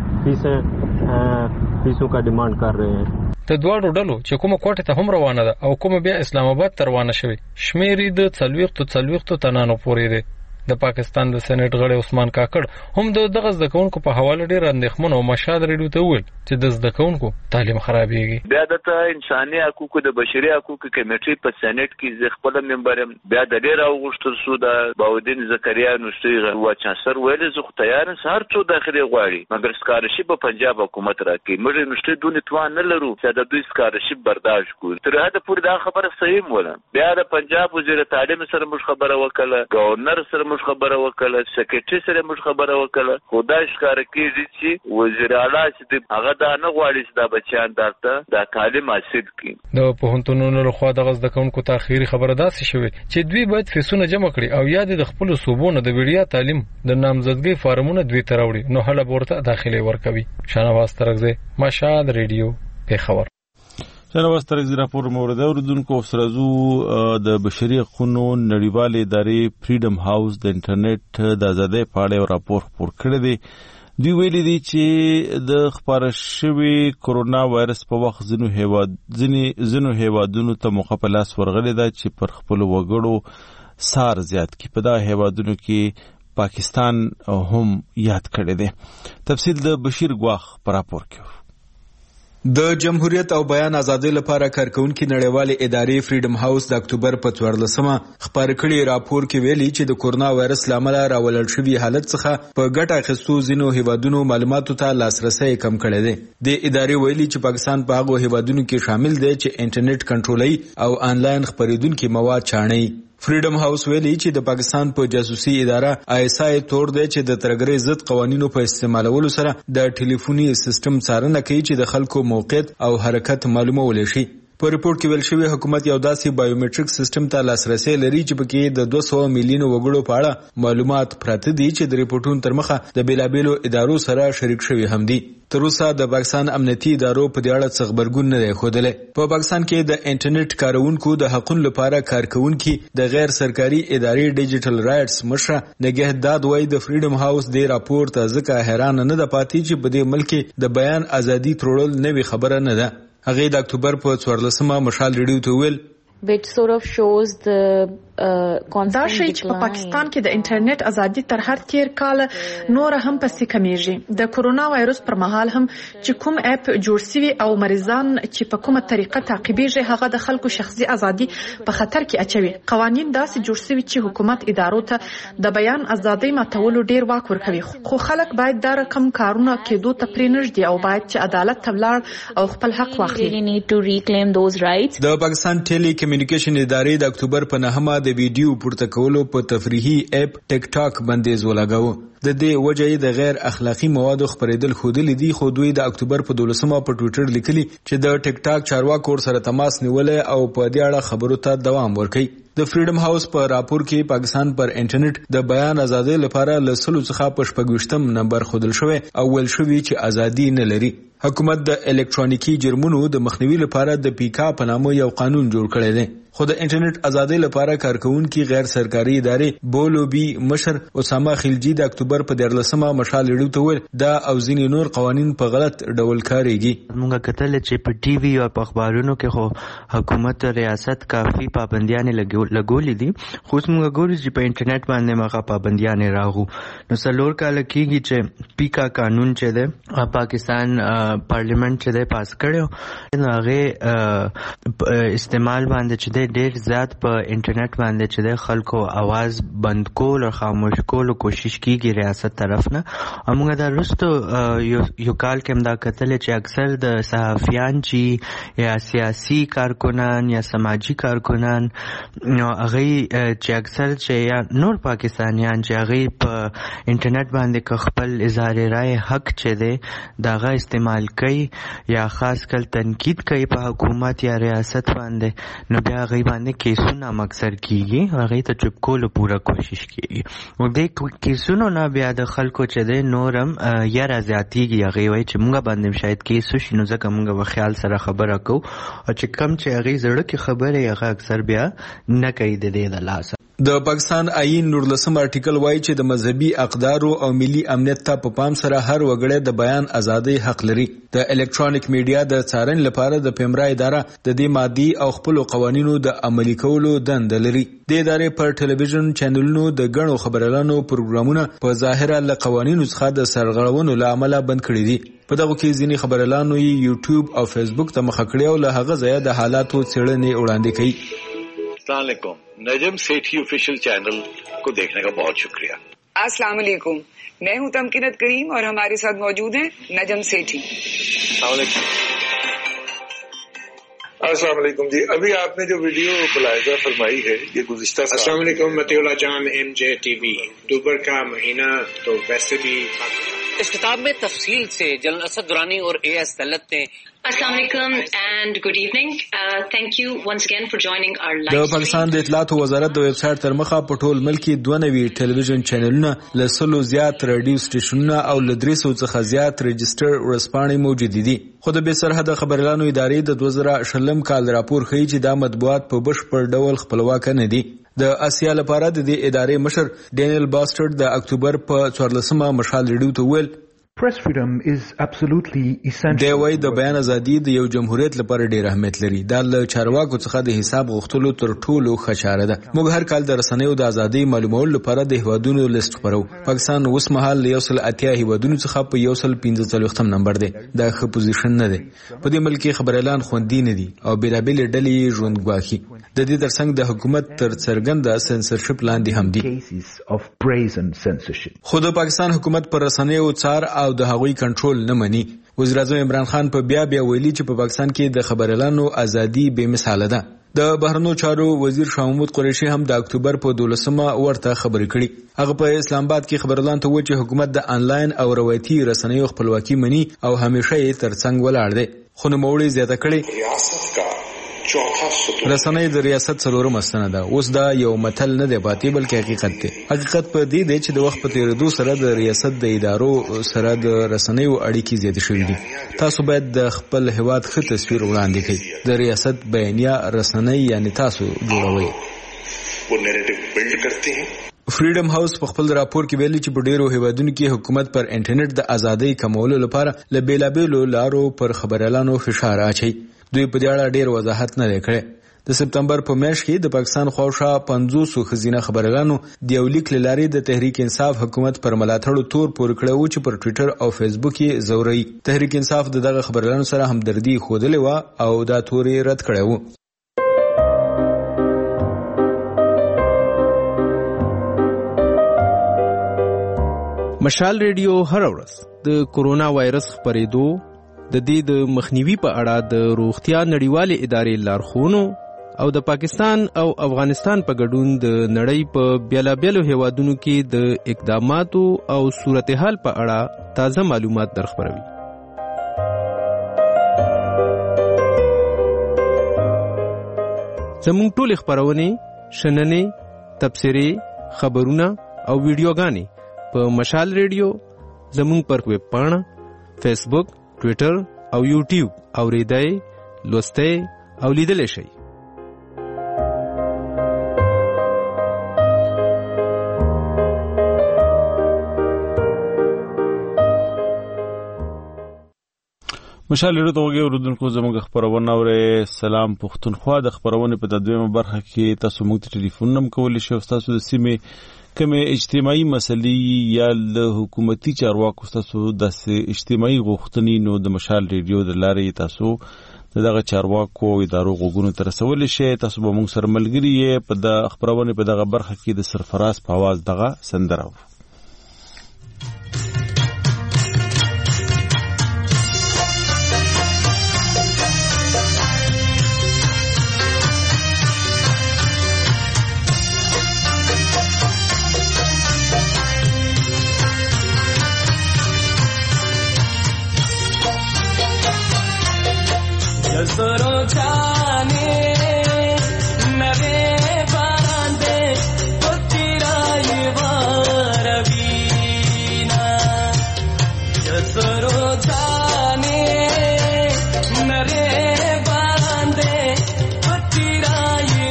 फीसों का डिमांड कर रहे हैं. د دواړو ډلو چې کومه کوټه ته هم روانه ده او کومه بیا اسلام آباد ته روانه شوی شمیرې د 40 تنانو پورې ده. د پاکستان د سېنات غړي عثمان کاکړ هم دغه زده کوونکو په حواله ډیر اندېښمن او مشاد ریډیو ته وویل چې د زده کوونکو تعلیم خرابېږي. بیا د انساني حقوقو د بشري حقوقو کمیټې په سېنات کې خپل ممبر بیا د ډیر اوغشتل سو د باودین زکریا نوشتي غوا چانسر ویل زه خو تیار هر څو داخلي غواړي مګر سکالرشپ په پنجاب حکومت راکې موږ نوشتي دونه توان نه لرو چې د دوی سکالرشپ برداشت کړو. تر هغه پورې دا خبره صحیح موله. بیا د پنجاب وزیر تعلیم سره موږ خبره وکړه، گورنر سره موږ خبره وکړه، سکرټری سره موږ خبره وکړه، خدای ښکار کیږي چې وزیر اعلی چې هغه دا نه غواړي چې دا بچیان دلته د تعلیم حاصل کړي. د پوهنتونونو لخوا دغه زده کوونکو ته اخیری خبره داسې شوې چې دوی باید فیسونه جمع کړي او یا د خپلو صوبونو د وړیا تعلیم د نامزدګۍ فارمونه دوی ته راوړي، نو هله به ورته داخلي ورکوي. شاهنواز ترکزی، مشهد ریډیو، پېښور. شاهنواز ترکزی راپور مورد اوریدونکو افسرازو د بشري حقوقو نړیوالې ادارې فریډم هاوس د انټرنیټ د ازادۍ په اړه راپور خپور کړی دی. دوی ویلي دي چې د خپاره شوي کورونا وایرس په وخت ځینو هیوادونو ته موقع په لاس ورغلې ده چې پر خپلو وګړو سار زیات کړي. په دغه هیوادونو کې پاکستان هم یاد کړی دی. تفصیل د بشیر ګواخ په راپور کې. د جمهوریت او بیان ازادۍ لپاره کارکونکو نړیوالې ادارې فریډم هاوس د اکتوبر په 14مه خبر کړي راپور کې ویلي چې د کورونا وایرس لامل راولل شوی حالت څخه په ګټه اخیستو ځینو هیوادونو معلوماتو ته لاسرسي کم کړی دی. د ادارې ویلي چې پاکستان په هغو هیوادونو کې شامل دی چې انټرنیټ کنټرولوي او آنلاین خبرېدونکو مواد چاڼي. فریډم هاوس ویلي چې د پاکستان په جاسوسي اداره ISI تور دی چې د ترګرۍ ضد قوانینو په استعمالولو سره د ټلیفوني سیستم څارنه کوي چې د خلکو موقعیت او حرکت معلومول شي. په ریپورت کې ویل شوی حکومت یو داسې بایومټریک سیستم ته لاسرسي لري چې پکې د 200 میلیون وګړو په اړه معلومات پراته دي چې د ریپورتونو تر مخه د بیلابیلو ادارو سره شریک شوي هم دي. تر اوسه د پاکستان امنیتي ادارو په دې اړه څه خبرګون نه دی ښودلی. په پاکستان کې د انټرنیټ کارونکو د حقوقو لپاره کارکونکي د غیر سرکاري ادارې ډیجیټل رائټس مشره نگهداد وایي د فریډم هاوس د راپور ته ځکه حیران نه ده پاتې چې په دې ملک د بیان ازادي تړل نوې خبره نه ده. هغه د اکتوبر په 14مه مشال ریډیو ته ویل which sort of shows the دا شی چې په پاکستان کې د انټرنیټ ازادي تر هر تیر کال نور هم پسې کمیږي. د کورونا وایرس پر مهال هم چې کوم اپ جوړ شوی او مریضان چې په کومه طریقه تعقیبېږي هغه د خلکو شخصي ازادي په خطر کې اچوي. قوانین داسې جوړ شوي چې حکومت ادارو ته د بیان ازادي ماتولو ډیر واک ورکوي، خو خلک باید دا رقم کارونه کېدو ته پرې نږدې او باید چې عدالت ته ولاړ او خپل حق واخلي. د پاکستان ټیلی کمیونیکیشن ادارې د اکتوبر په 9مه د ویډیو پورته کولو په تفریحي اپ ټیک ټاک بندیز ولګاوه. د دې وجه د غیر اخلاقی موادو خبرېدل خودلی دي، خو دوی د اکتوبر په 12مه په ټوئیټر لیکلي چې د ټیک ټاک چارواکو سره تماس نیولې او په دې اړه خبرو ته دوام ورکوي. د فریډم هاوس په راپور کې پاکستان پر انټرنیټ د بیان ازادۍ لپاره له 100 څخه په 26 نمبر خودل شوی او ول شوی چې ازادي نه لري. حکومت د الکترونیکی جرمونو د مخنیوي لپاره د پیکا په نامه یو قانون جوړ کړی دی، خو د انټرنیټ ازادۍ لپاره کارکونکو غیر سرکاري ادارې بولوبي مشر اسامه خلجی د اکتوبر په 14مه مشال ریډیو ته ویل دا او ځینې نور قوانین په غلط ډول کاریږي. موږ کتل چې په ټي وي او په اخبارونو کې خو حکومت ریاست کافي پابندیاں لګولې دي، خو موږ ګورو چې په انټرنیټ باندې مغه پابندیاں راغو. نو څلور کال کېږي چې پیکا قانون چې ده پاکستان پارلیمنت چې ده پاس کړو، هغه استعمال باندې چې ده ډېر زیات په انټرنیټ باندې چې ده خلکو आवाज بند کول او خاموش کول کوشش کیږي ریاست طرف نه. موږ دا رستو یو کال کې دا کتل چې اکثر د صحافیان چې یا سیاسي کارکنان یا سماجی کارکنان نو هغه چې اکثر چې یا نور پاکستانیان چې هغه په انټرنیټ باندې خپل اظهار رائے حق چې ده داغه استعمال کوي یا خاص کل تنقید کوي په حکومت یا ریاست باندې، نو بیا هغه باندې کیسونه مکسر کیږي، هغه ته چپ کولو پوره کوشش کیږي. او د کیسونو نه بیا د خلکو چې ده نورم یا زیاتیږي، هغه وایي چې موږ باندې شاید کیسو شنو ځکه موږ په خیال سره خبره کوو او چې کم چې هغه زړه کې خبره هغه اکثر بیا نه کوي د دې د لاسه. د پاکستان آئین 19 ارټیکل وایي چې د مذهبي اقدارو او ملي امنیت ته په پام سره هر وګړی د بیان ازادۍ حق لري. د الکترونیک میډیا د څارنې لپاره د پیمرا اداره د دې مادي او خپل قوانینو د عملي کولو دنده لري. د ادارې پر ټلویزیون چینلونو د غنو خبرلانو پروګرامونه په ظاهره له قوانینو څخه د سرغړونو لامل بند کړي دي. په دغه کې ځینې خبرلانو یوټیوب او فیسبوک ته مخ کړي او له هغه ځای د حالاتو څېړنې وړاندې کوي. अस्सलाम वालेकुम, नजम सेठी ऑफिशियल चैनल को देखने का बहुत शुक्रिया. अस्सलाम वालेकुम, मैं हूं तमकीनत करीम और हमारे साथ मौजूद हैं नजम सेठी. अस्सलाम वालेकुम जी, अभी आपने जो वीडियो मुलाहिजा फरमाई है ये गुज़िश्ता अस्सलाम वालेकुम मतीउल्लाह जान MJ TV. अक्टूबर का महीना तो वैसे भी इस किताब में तफसील से जनरल असद दुरानी और AS दलत ने Assalamu alaikum and good evening. Thank you once again for joining our live stream. د پاکستان د اطلاعات وزارت د ویب سټ تر مخه په ټول ملک کې 92 ټلویزیون چینلونه، له 100 زیات رادیو سټیشنونه او له 300 څخه زیات رجستر ورسپاڼې موجود دي. خو د بې سرحده خبرلانو ادارې د 2020 کال راپور ښیي چې دا مطبوعات په بشپړ ډول خپلواک نه دي. د اسیا لپاره د دې ادارې مشر ډینیل باسټرډ د اکتوبر په 14مه مشال ریډیو ته ویل Press freedom is absolutely essential. د وای د بیان ازادي د یو جمهوریت لپاره ډیر اهمیت لري. دا له چارواکو څخه د حساب غوښتلو تر ټولو ښه چاره ده. موږ هر کال د رسنیو د ازادۍ معلومولو لپاره د هیوادونو لیست خپرو. پاکستان اوس مهال 180 هیوادونو څخه په 145 نمبر دی. دا ښه پوزیشن نه دی. په دې ملک خبر اعلان خوندي نه دي او بیلابېل ډلې ژوند ګواښي. د دې ترڅنګ د حکومت تر څرګنده سنسرشپ لاندې هم دي. خو د پاکستان حکومت پر رسنیو څار او د هغوی کنټرول نه مني. وزیر اعظم عمران خان په بیا ویلي چې په پاکستان کې د خبر اعلانو ازادي بې مثاله ده. د بهرنیو چارو وزیر شاه محمود قریشي هم د اکتوبر په 12مه ورته خبرې کړې. هغه په اسلام آباد کې خبر اعلان ته و چې حکومت د انلاین او روایتي رسنیو خپلواکي مني او همیشه یې ترڅنګ ولاړ دی. خو نوموړي زیاته کړې رسنۍ د ریاست څلورمه ستنه ده. اوس دا یو متل نه دی پاتې بلکې حقیقت دی. حقیقت په دې دی چې د وخت په تیریدو سره د ریاست د ادارو سره د رسنیو اړیکې زیاتې شوې دي. تاسو باید د خپل هیواد ښه تصویر وړاندې کړئ. د ریاست بیانیه رسنۍ یعنی تاسو جوړوئ. فریډم هاوس په خپل راپور کې ویلي چې په ډیرو هیوادونو کې حکومت پر انټرنیټ د ازادۍ کمولو لپاره له بیلابېلو لارو پر خبر اعلانو فشار اچوي. دوی په دې اړه ډیر وضاحت نه کړي. د سپتمبر په میاشت کې د پاکستان خواوشا 500 خزینه خبرګانو د یو لیک لاري د تحریک انصاف حکومت پر ملاتړ تور پور کړو چې پر ټوئیټر او فیسبوک کې زوري. تحریک انصاف دغه خبرګانو سره همدردي خوده و او دا توري رد کړو. مشال ریډیو هر ورځ د کورونا وایرس خپرېدو د دې د مخنیوي په اړه د روغتیا نړیوالې ادارې لارښوونو او د پاکستان او افغانستان په ګډون د نړۍ په بیلابېلو هیوادونو کې د اقداماتو او صورتحال په اړه تازه معلومات درخبروي. زموږ ټول خبرونه، شننې، تبصرې، خبرونه او ویډیوګانې په مشال ریډیو، زموږ پر ویب پاڼه، فیسبوک، ټوئیټر او یوټیوب اوریدای، لوستای او لیدلی شئ. مشال ریډیو ته اوریدونکو زموږ خبرونه اورئ. سلام پښتونخوا. د خبرونه په دویمه برخه کې تاسو موږ ته ټلیفون نم کولی شئ. تاسو د سیمې کومې اجتماعي مسلې یا له حکومتي چارواکو تاسو د اجتماعي غوښتنې نو د مشال ریډیو د لارې تاسو دغه چارواکو ادارو غوږونو ته رسولی شئ. تاسو به موږ سره ملګري یې. په د خبرونه په دغه برخه کې د سرفراز په اواز دغه سندره و. सरो जाने नरे बांधे तो चिराई वारवीना सरो जाने नरे बांधे तो चिराई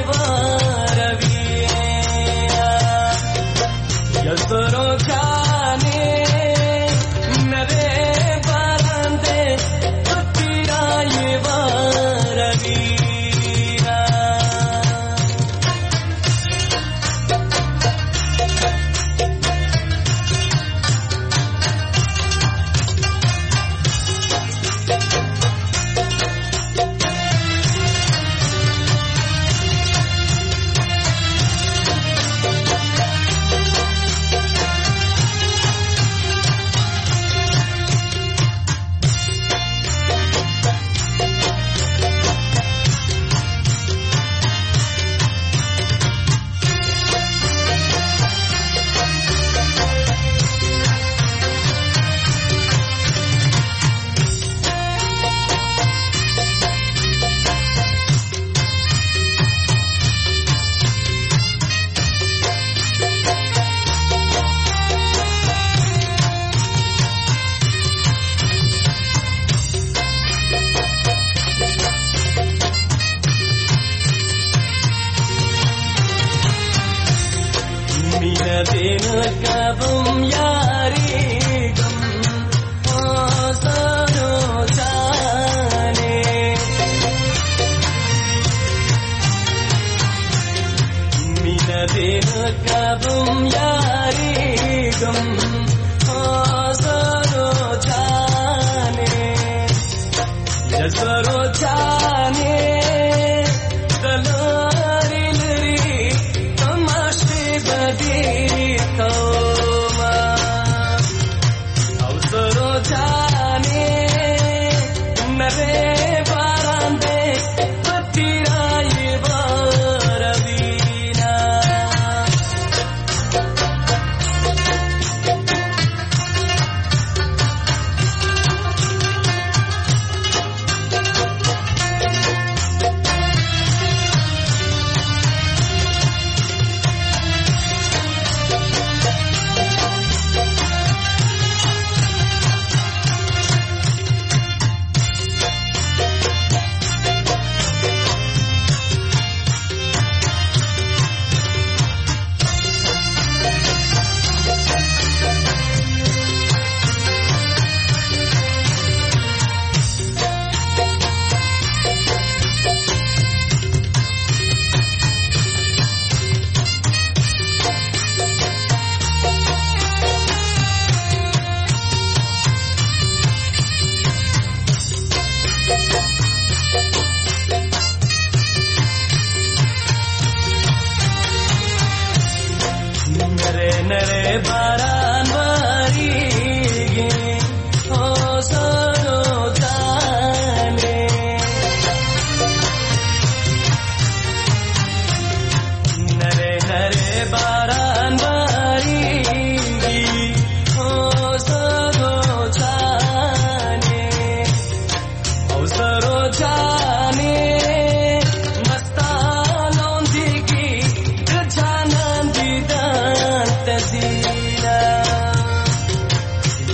वारवीना सरो जाने नरे बांधे तो चिराई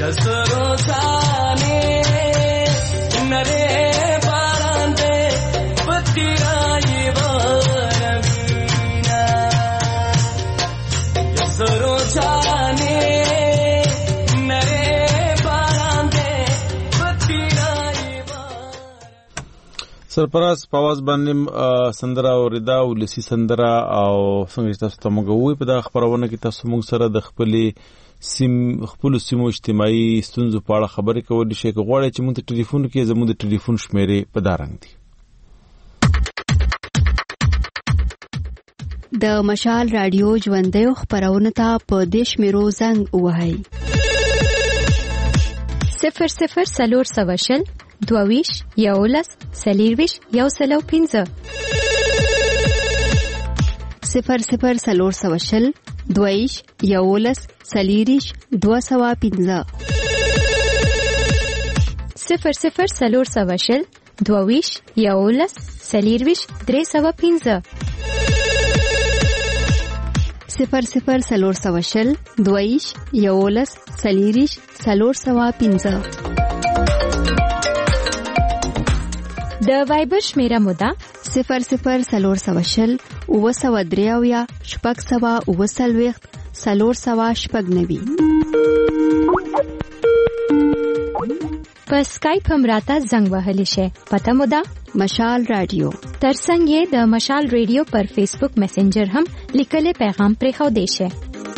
जसरो जाने नरे बारांदे पतिराई बारवीना जसरो जाने سرپرست په आवाज باندې سندره اوریدا ولسی سندره او څنګه تاسو ته موږ وې په دا خبرونه کې تاسو موږ سره د خپل سیمو اجتماعي ستونزو په اړه خبرې کولې شي که غواړئ چې موږ ته ټلیفون کې زموږ د ټلیفون شمیرې په دارنګ دي د مشال رادیو ژوندۍ خبرونه ته په دیش میرو زنګ وهاي 00 دویش یولس سلیرویش یو سلو پینزه 00 دویش یولس سلیریش دو سوا پینزه 00 دویش یولس سلیرویش دری سوا پینزه 00 دویش یولس سلیریش سلور سوا پینزه د وایبر شمیره مودا 00 اوسودریاویا شپږ سوا اوسلويخت سلور سوا شپږ نوي په سکایپ هم راته زنګ وهلی شي پته مودا مشال رادیو ترڅنګ د مشال رادیو پر فیسبوک میسنجر هم لیکلي پیغام پرېخو دی شي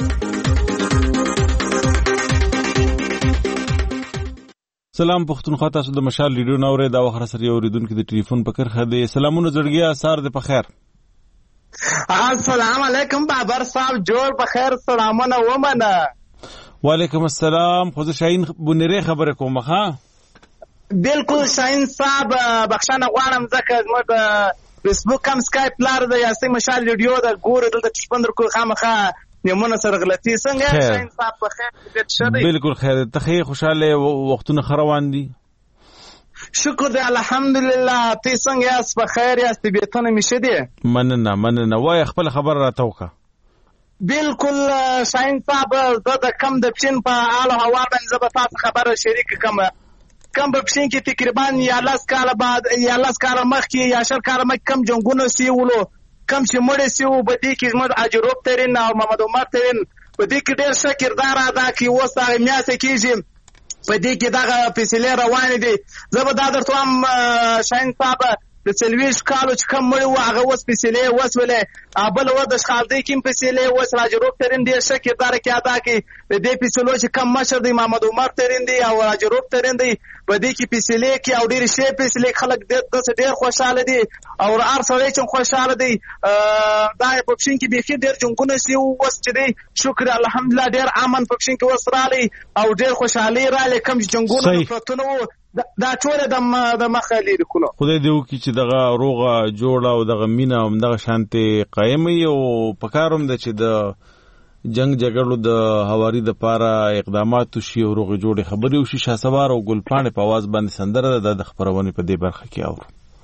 سلام پښتونخوا تاسو د مشال ریډیو نوره دا وخت سره یو ریډونکو د ټلیفون په کرخه دی سلامونه زړګیا سار د په خیر السلام علیکم بابر صاحب جوړ په خیر سلامونه ومنه وعلیکم السلام خو شاهین بونری خبره کوم ها بالکل شاهین صاحب بخښنه غواړم ځکه زموږ فیسبوک هم سکایپ لار د یاسې مشال ریډیو د ګور دلته چشپندر کو خامخه نیمونه سره غلطي څنګه شاهین صاحب په خیر دې شته بالکل خیر ته خیر خوشاله وختونه خروان دي شکر دی الحمدلله ته څنګه یاست په خیر یاست بیتونه میشه دي مننه وای خپل خبر راته وکا بالکل شاهین صاحب د کم د پچین په اړه هوا باندې زه به تاسو خبره شریک کم په پچین کې تقریبا یا لاس کال مخکې یا شل کال مخکې کم جنگونه سیولو کم چې مړ سیو بدی کې زموږ اجروب ترين او محمد عمر ترين بدی کې ډېر ښه کردار ادا کوي اوس هغه میاسه کېږي بدی کې دغه فیصله روان دي زه به دا درته هم شاهین صاحب د سلويش کالو چې کم مړ و هغه اوس فیصله وسولې بل و د شخالدي کې فیصله وس راجروب ترين ډېر ښه کردار کې ادا کوي د دې فیصلو چې کم مشر دی محمد عمر ترين دی او راجروب ترين دی بدی کې فیصله کې او ډېر ښه فیصله خلک ډېر خوشاله دي او هر سړی چې خوشاله دی دا په پښین کې به ډېر جنگونه سی وس چې دی شکر الحمدلله ډېر امن په پښین کې وسرالي او ډېر خوشالي رااله کم جنگونه پرتونه دا ټول د مخه لري کولو خدای دې وکړي چې دغه روغه جوړه او دغه مینا او دغه شانتي قائم او پکاروم د چې د جنگ جګړو د هواري د پاره اقدامات شي او روغه جوړه خبري او شي شاسوار او ګلپانه په आवाज باندې سندره د خبرونه په دې برخه کې اورو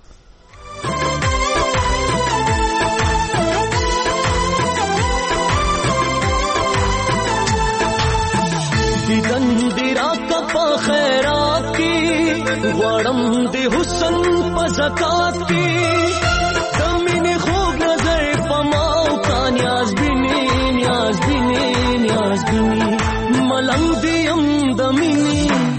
دیدن دی راکا پا خیرات کی غوڑم دی حسن پا زکات کی دمین خوب نظر پا ماو کا نیاز بینی ملنگ دیم دمینی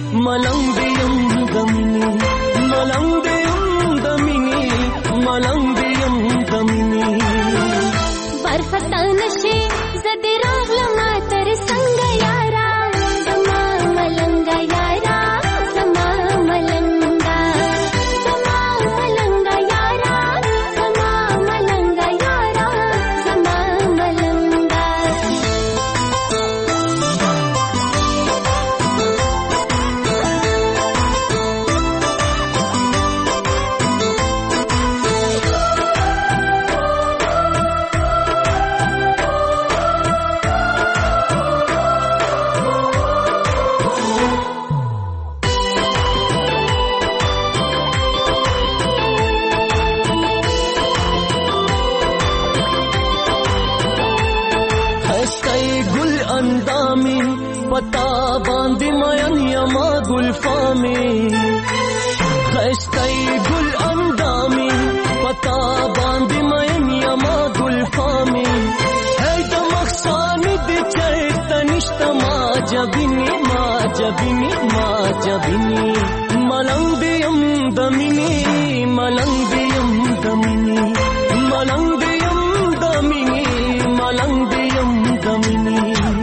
برخطا نشی زدی راغلم تر سنگ یارا دما ملنگا یارا دما ملنگا یارا دما ملنگا یارا دما ملنگا گلفامی خشتای گل اندامی پتا باندی مین یما گلفامی ای دا مخصانی دی چرتا نشتا ما جبینی ملنگ دیم دمینی ملنگ دیم دمینی ملنگ دیم دمینی ملنگ دیم دمینی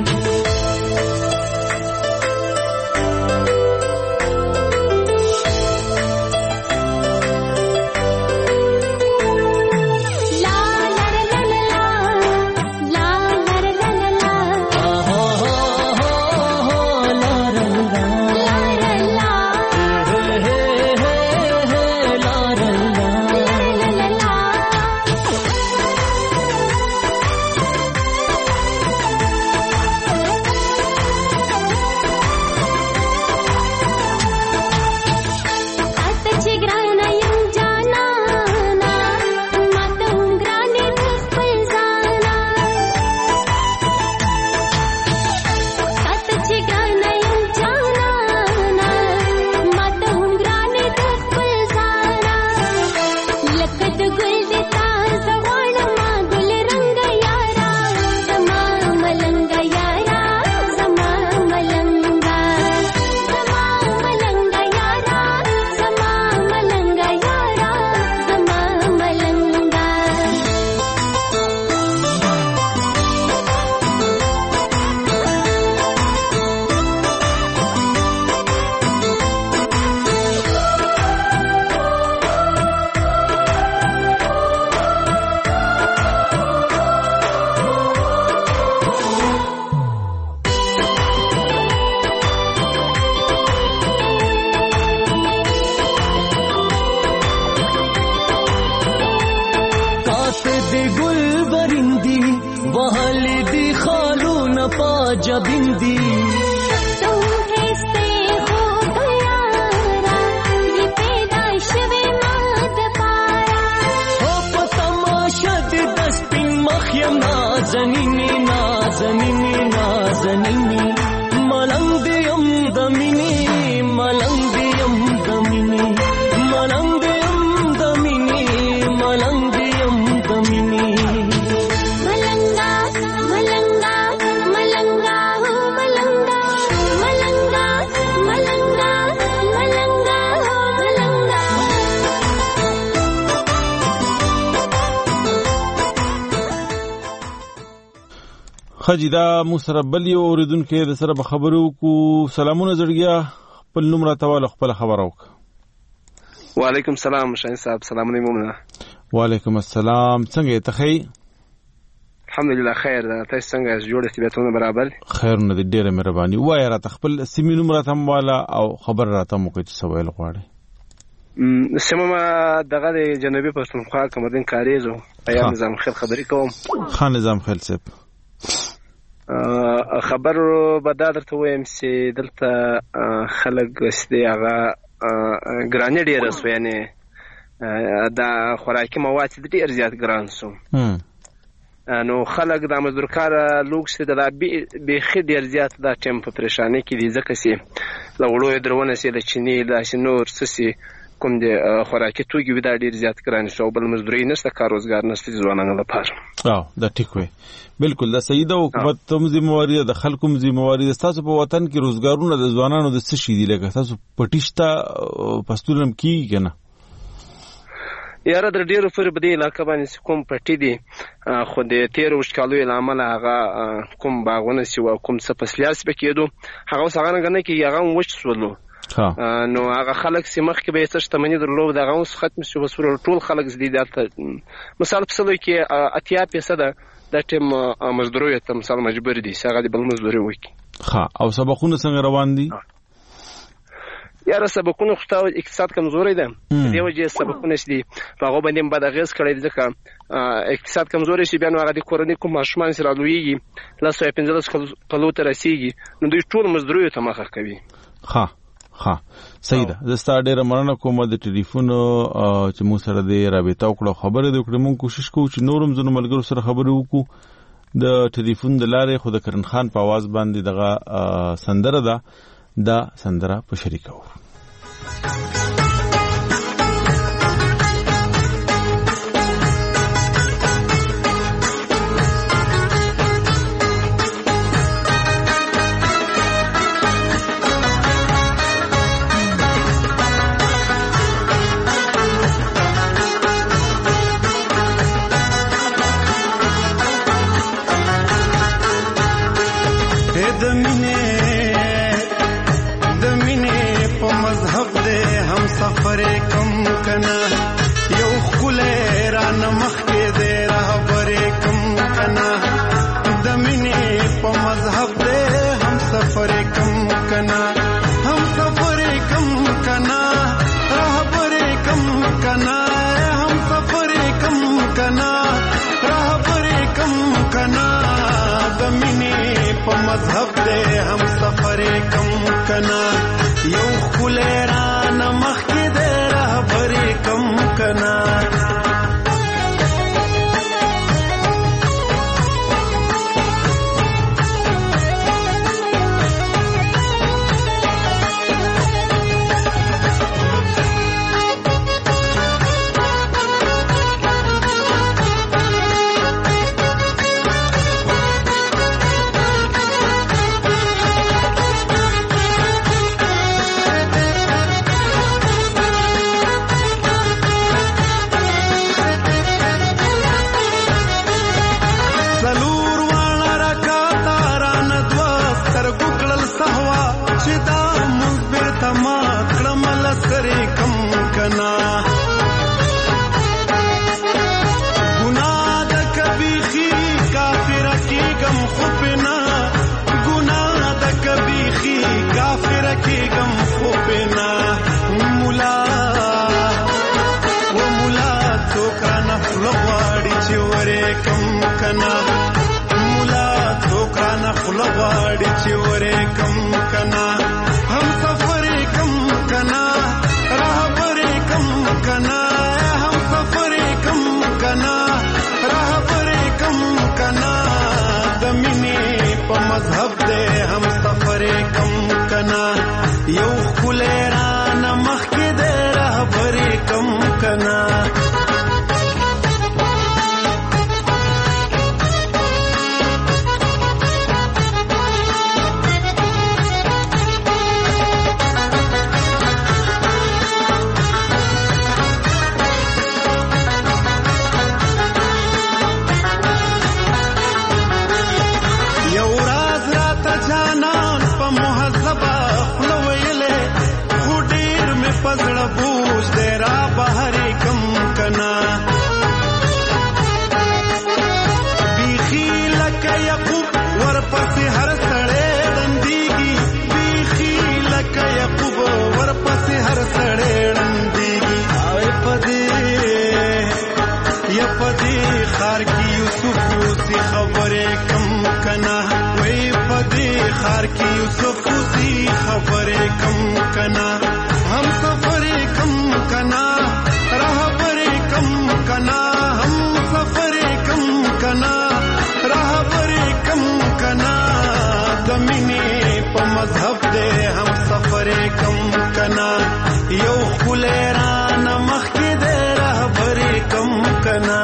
جبندی نازنینی نازنینی نازنینی ملنگ دیم دمینی ملنگ دیم دمینی ملنگ دیم دمینی ملنگ دیم دمینی ملنگا ملنگا ملنگا ملنگا ملنگا ملنگا ملنگا خجی دا مو سره بل یو اوریدونکو د سره به خبرو کو سلامونه زړګیا خپل نوم راته واله خپل خبرو وعلیکم السلام شاهین صاحب سلامونه مومنه وعلیکم السلام څنګه ته خی الحمدلله خیر ده تاسو څنګه جوړ استباتونه برابر خیر نه دې ډیره مهرباني وای راته خپل سیمې نوم راته واله او خبر راته مو کوي سوال غواړي سمما دغه د جنوبي پښتونخوا کمردین کاریزو ایا نظام خیر خبري کوم خان نظام خیر صاحب خبر به دا درته وایم چې دلته خلک چې هغه ګرانې ډېره سو یعنې دا خوراکي مواد ډېر زیات ګران سو نو خلک دا مزدورکاره لوګ چې دا بیخي ډېر زیات دا ټیم په پریشانۍ کې دي ځکه چې له وړو درونه چې د چینې داسې نور څه چې کوم د خوراکي توکي وي دا ډېر زیات ګران شو بل مزدوري نشته کار روزګار نشته ځوانانو لپاره دا ټیک وي بالکل دا صحیح ده حکومت هم ذمہواری ده خلکو هم ذمہواری ده تاسو په وطن کې روزګارونه د ځوانانو د څه شي دي لکه تاسو پټیشتا پښتونم کیږي کنه یاره د ډیرو پر بده علاقه باندې کوم پټی دي خو د 13 وشکالو العمل هغه کوم باغونه سی او کوم څه فصلیاس بکیدو هغه څنګه نه کې هغه وښ سولو نو هغه خلک چې مخکې به څه شتمنۍ درلود دغه اوس ختم شو وسور ټول خلک زدي دلته مثال په سلو کې 80% د ټیم مزدوري ته مثال مجبور دي څنګه د بل مزدوري وکي او سبقونه څنګه روان دي یاره سبقونه خو اقتصاد کمزوري ده دی وجه سبقونه شدي هغه باندې بعد غیس کړی ځکه اقتصاد کمزوري شي بیا نو هغه د کورنۍ کوم ماشومان سره لویږي لاسو 15 کلو ته رسیږي نو دوی ټول مزدوري ته مخه کوي صحیح ده زستا ډیره مننه کوم د ټلیفون چې مو سره د رابطه وکړو خبره د وکړو مونږ کوشش کوو چې نورم زنه ملګرو سره خبرې وکړو د ټلیفون د لارې خو د کرن خان په आवाज باندې دغه سندره ده دا سندره په شریکو. سفر کم کنا یو خله را نمخ کې دې رهبر کم کنا د مینې په مذهب دې هم سفر کم کنا هم سفر کم کنا رهبر کم کنا هم سفر کم کنا رهبر کم کنا د مینې په مذهب دې هم سفر کم کنا یو خله را نمخ کې دې رهبر کم کنا لغواړي چې ورې کم کنا هم سفر کم کنا رهبر کم کنا هم سفر کم کنا رهبر کم کنا د مینې په مذهب دې هم سفر کم کنا یو خله را نمخ کې دې رهبر کم کنا پزړه بوج دې را بهر کم کنا بیخي لکه یعقوب ورپسې هر سړی ړندېږي بیخي لکه یعقوب ورپسې هر سړی ړندېږي په دې ښار کې یوسف اوسي خبرې کم کنا وای په دې ښار کې یوسف اوسي خبرې کم کنا هم سفر کم کنا رهبر کم کنا هم سفر کم کنا رهبر کم کنا د مینې په مذهب دې هم سفر کم کنا یو خله را نمخ کې دې رهبر کم کنا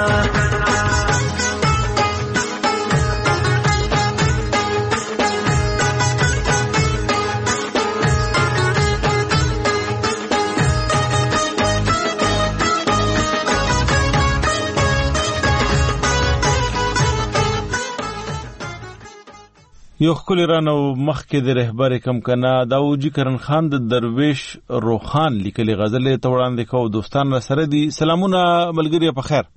یو خپل رانو مخ کې د رهبر کم کنا داوجی کرن خان د درویش روخان لیکلي غزل ته وړاندې کو دوستان را سره دي سلامونه ملګری په خیر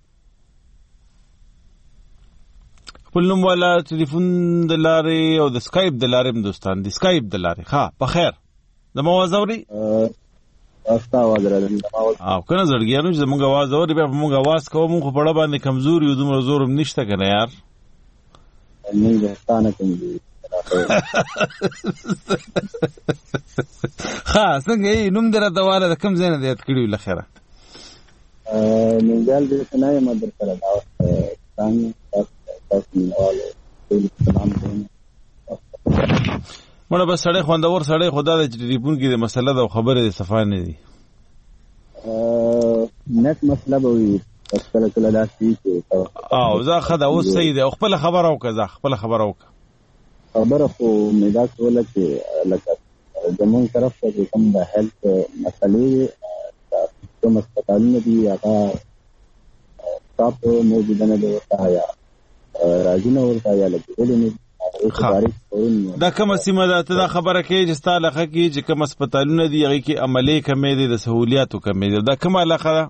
خپل نوم والا ټلیفون د لارې او د سکایپ د لارې دوستان د سکایپ د لارې ها په خیر د مواز اوري استا आवाज راځي او کنه زړګیانو چې موږ आवाज اوري به موږ आवाज کوو موږ په ډړه باندې کمزوري یو دومره زور هم نشته کنه یار نه ځانه کمزوري ها څنګه نوم درته واله د کم زینه دیت کړیو لخره منګال دې سنای مدر سره دا څنګه تاسو نواله ټول سلام کوم مړه بس سړی خوندور سړی خدا د ټلیفون کې د مسله د خبره د صفا نه دي نت مسله به وي کله کله داسې او زه خدا اوس صحیح دی خپل خبره وکړه خپل خبره وکړه خبره خو مې دا کوله چې لکه زمونږ طرف ته کوم د هیلث مسلې کوم هسپتالونه دي هغه سټاپ موجوده نه دی ورته یا راځي نه ورته یا لګېدلي نه دا کومه سیمه ده ته دا خبره کوي چې ستا علاقه کې چې کوم هسپتالونه دي هغې کې عملې کمې دي د سهولیاتو کمې دي دا کومه علاقه ده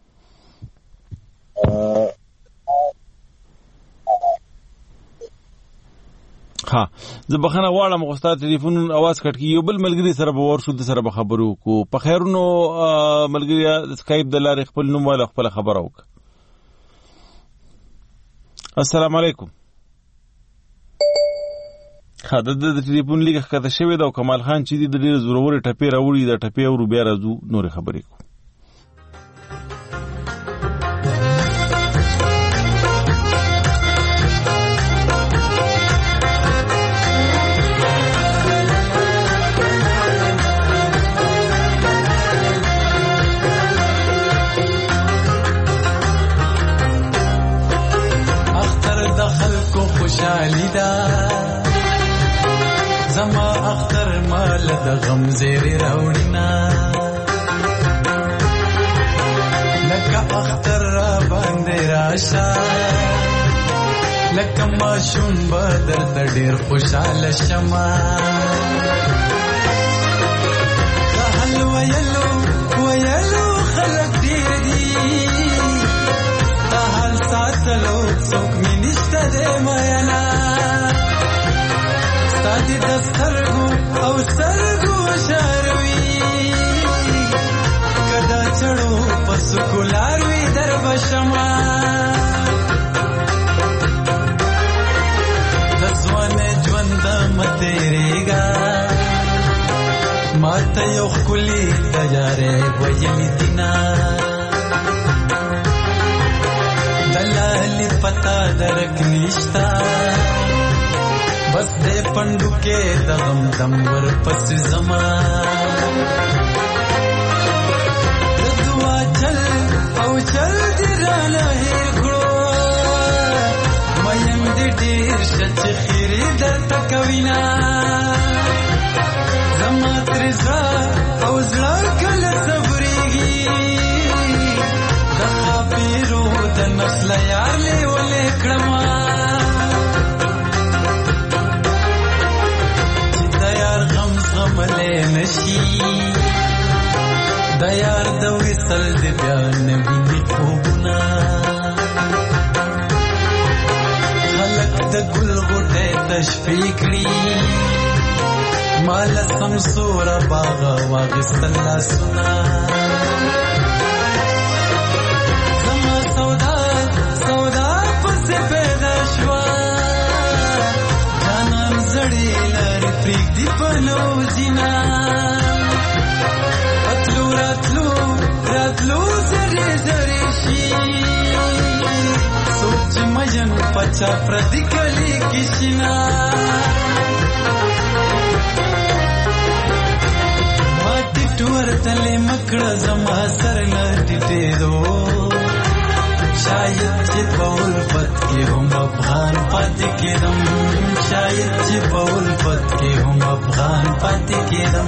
ها زه بخښنه غواړم خو ستا ټلیفون اواز کټ کړي یو بل ملګري سره به ورشو د سره به خبرې وکړو په خیرونو ملګري د سکایپ د لارې خپل نوم والا خپله خبره وکړه السلام علیکم ها د ټلیفون لیک ښکته شوې ده او کمال خان چې دي د ډېرې زورورې ټپې راوړي د ټپې اورو بیا راځو نورې خبرې کوو خوشحالی دا زما اختر مال د غم زیر راوړینا لکه اختر را باندې راشه لکه ماشوم بدر د ډیر خوشاله شمه هل ویلو ویلو خلک ډیر دي هل ساتلو څوک مې نشته دی مینا ستا دې د سترګو او سترګو شاروي که دا چړو په سکولار وي در به شمه د ځوانۍ ژوند مه تېرېږه ما ته یو ښکلي د یارۍ ویلي دینه دلالی پتا درک نشتا بس دے پندو کے دغم دم ور پس زمان دعا چل او چل دی رانا ہیر گڑو میم دی دیر شچ خیری در تکوینا زمات رضا او زلار کل صبریگی دخا پیرو د نسل یار لی ولې کړما چې د یار غم زغملی نشي د یار د وصل د بیا نه ویني خوبونه خلک د ګل غوټۍ تشفي کړي ما له سمسوره باغه واخیستل لاسونه سودا پسې پیدا شوه جانان زړې لارې پرېږدي په لوزینه راتلو راتلو راتلو زرې زرې شي څوک چې مجن پچا پردي کلي کې شینه ما ټیټ ورتلې مکړه زما سر نه ټیټېدو شاید چې په الفت کې هم افغان پاتې کېدم شاید چې په الفت کې هم افغان پاتې کېدم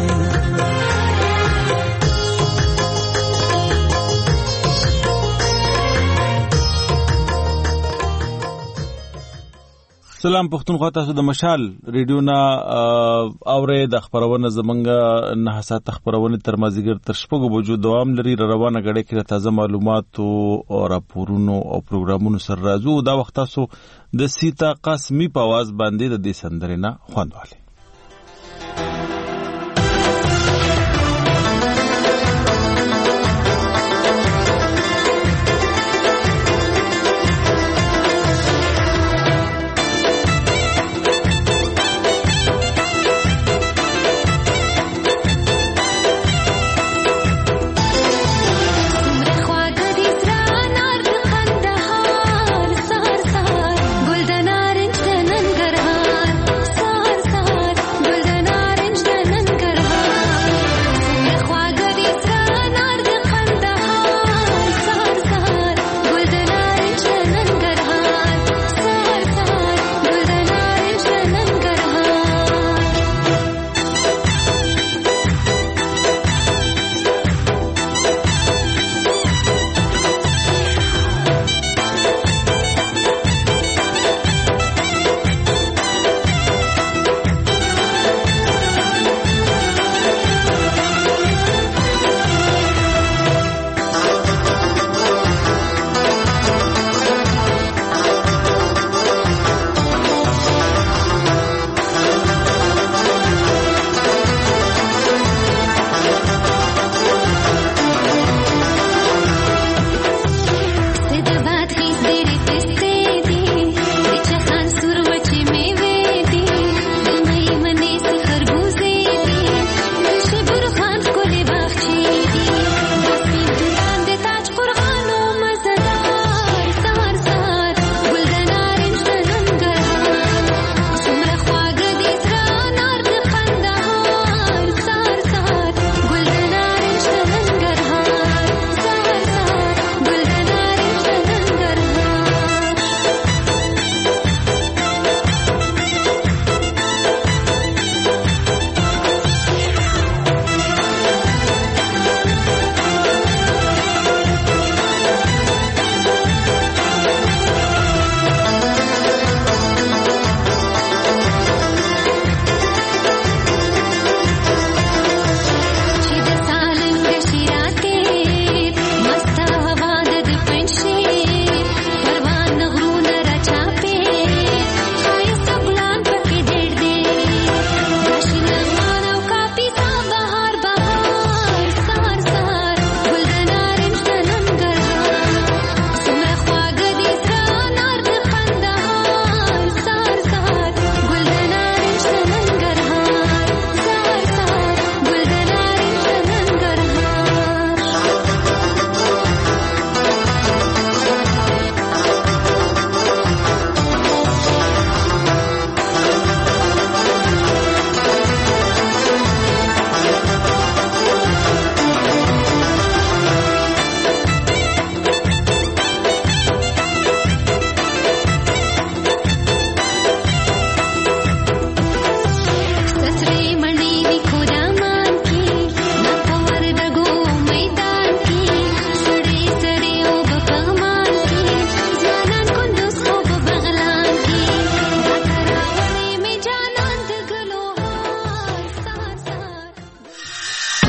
سلام پښتونخوا تاسو د مشال ریډیو نه اورئ د خبرونه زمونږ نه ساعت خبرونه تر مازیګر تر شپږو بجو دوام لري روانه غړې کې تازه معلومات او راپورونو او پروګرامونو سره راځو دا وخت تاسو د سیتا قاسمی په आवाज باندې د دې سندرې نه خوندواله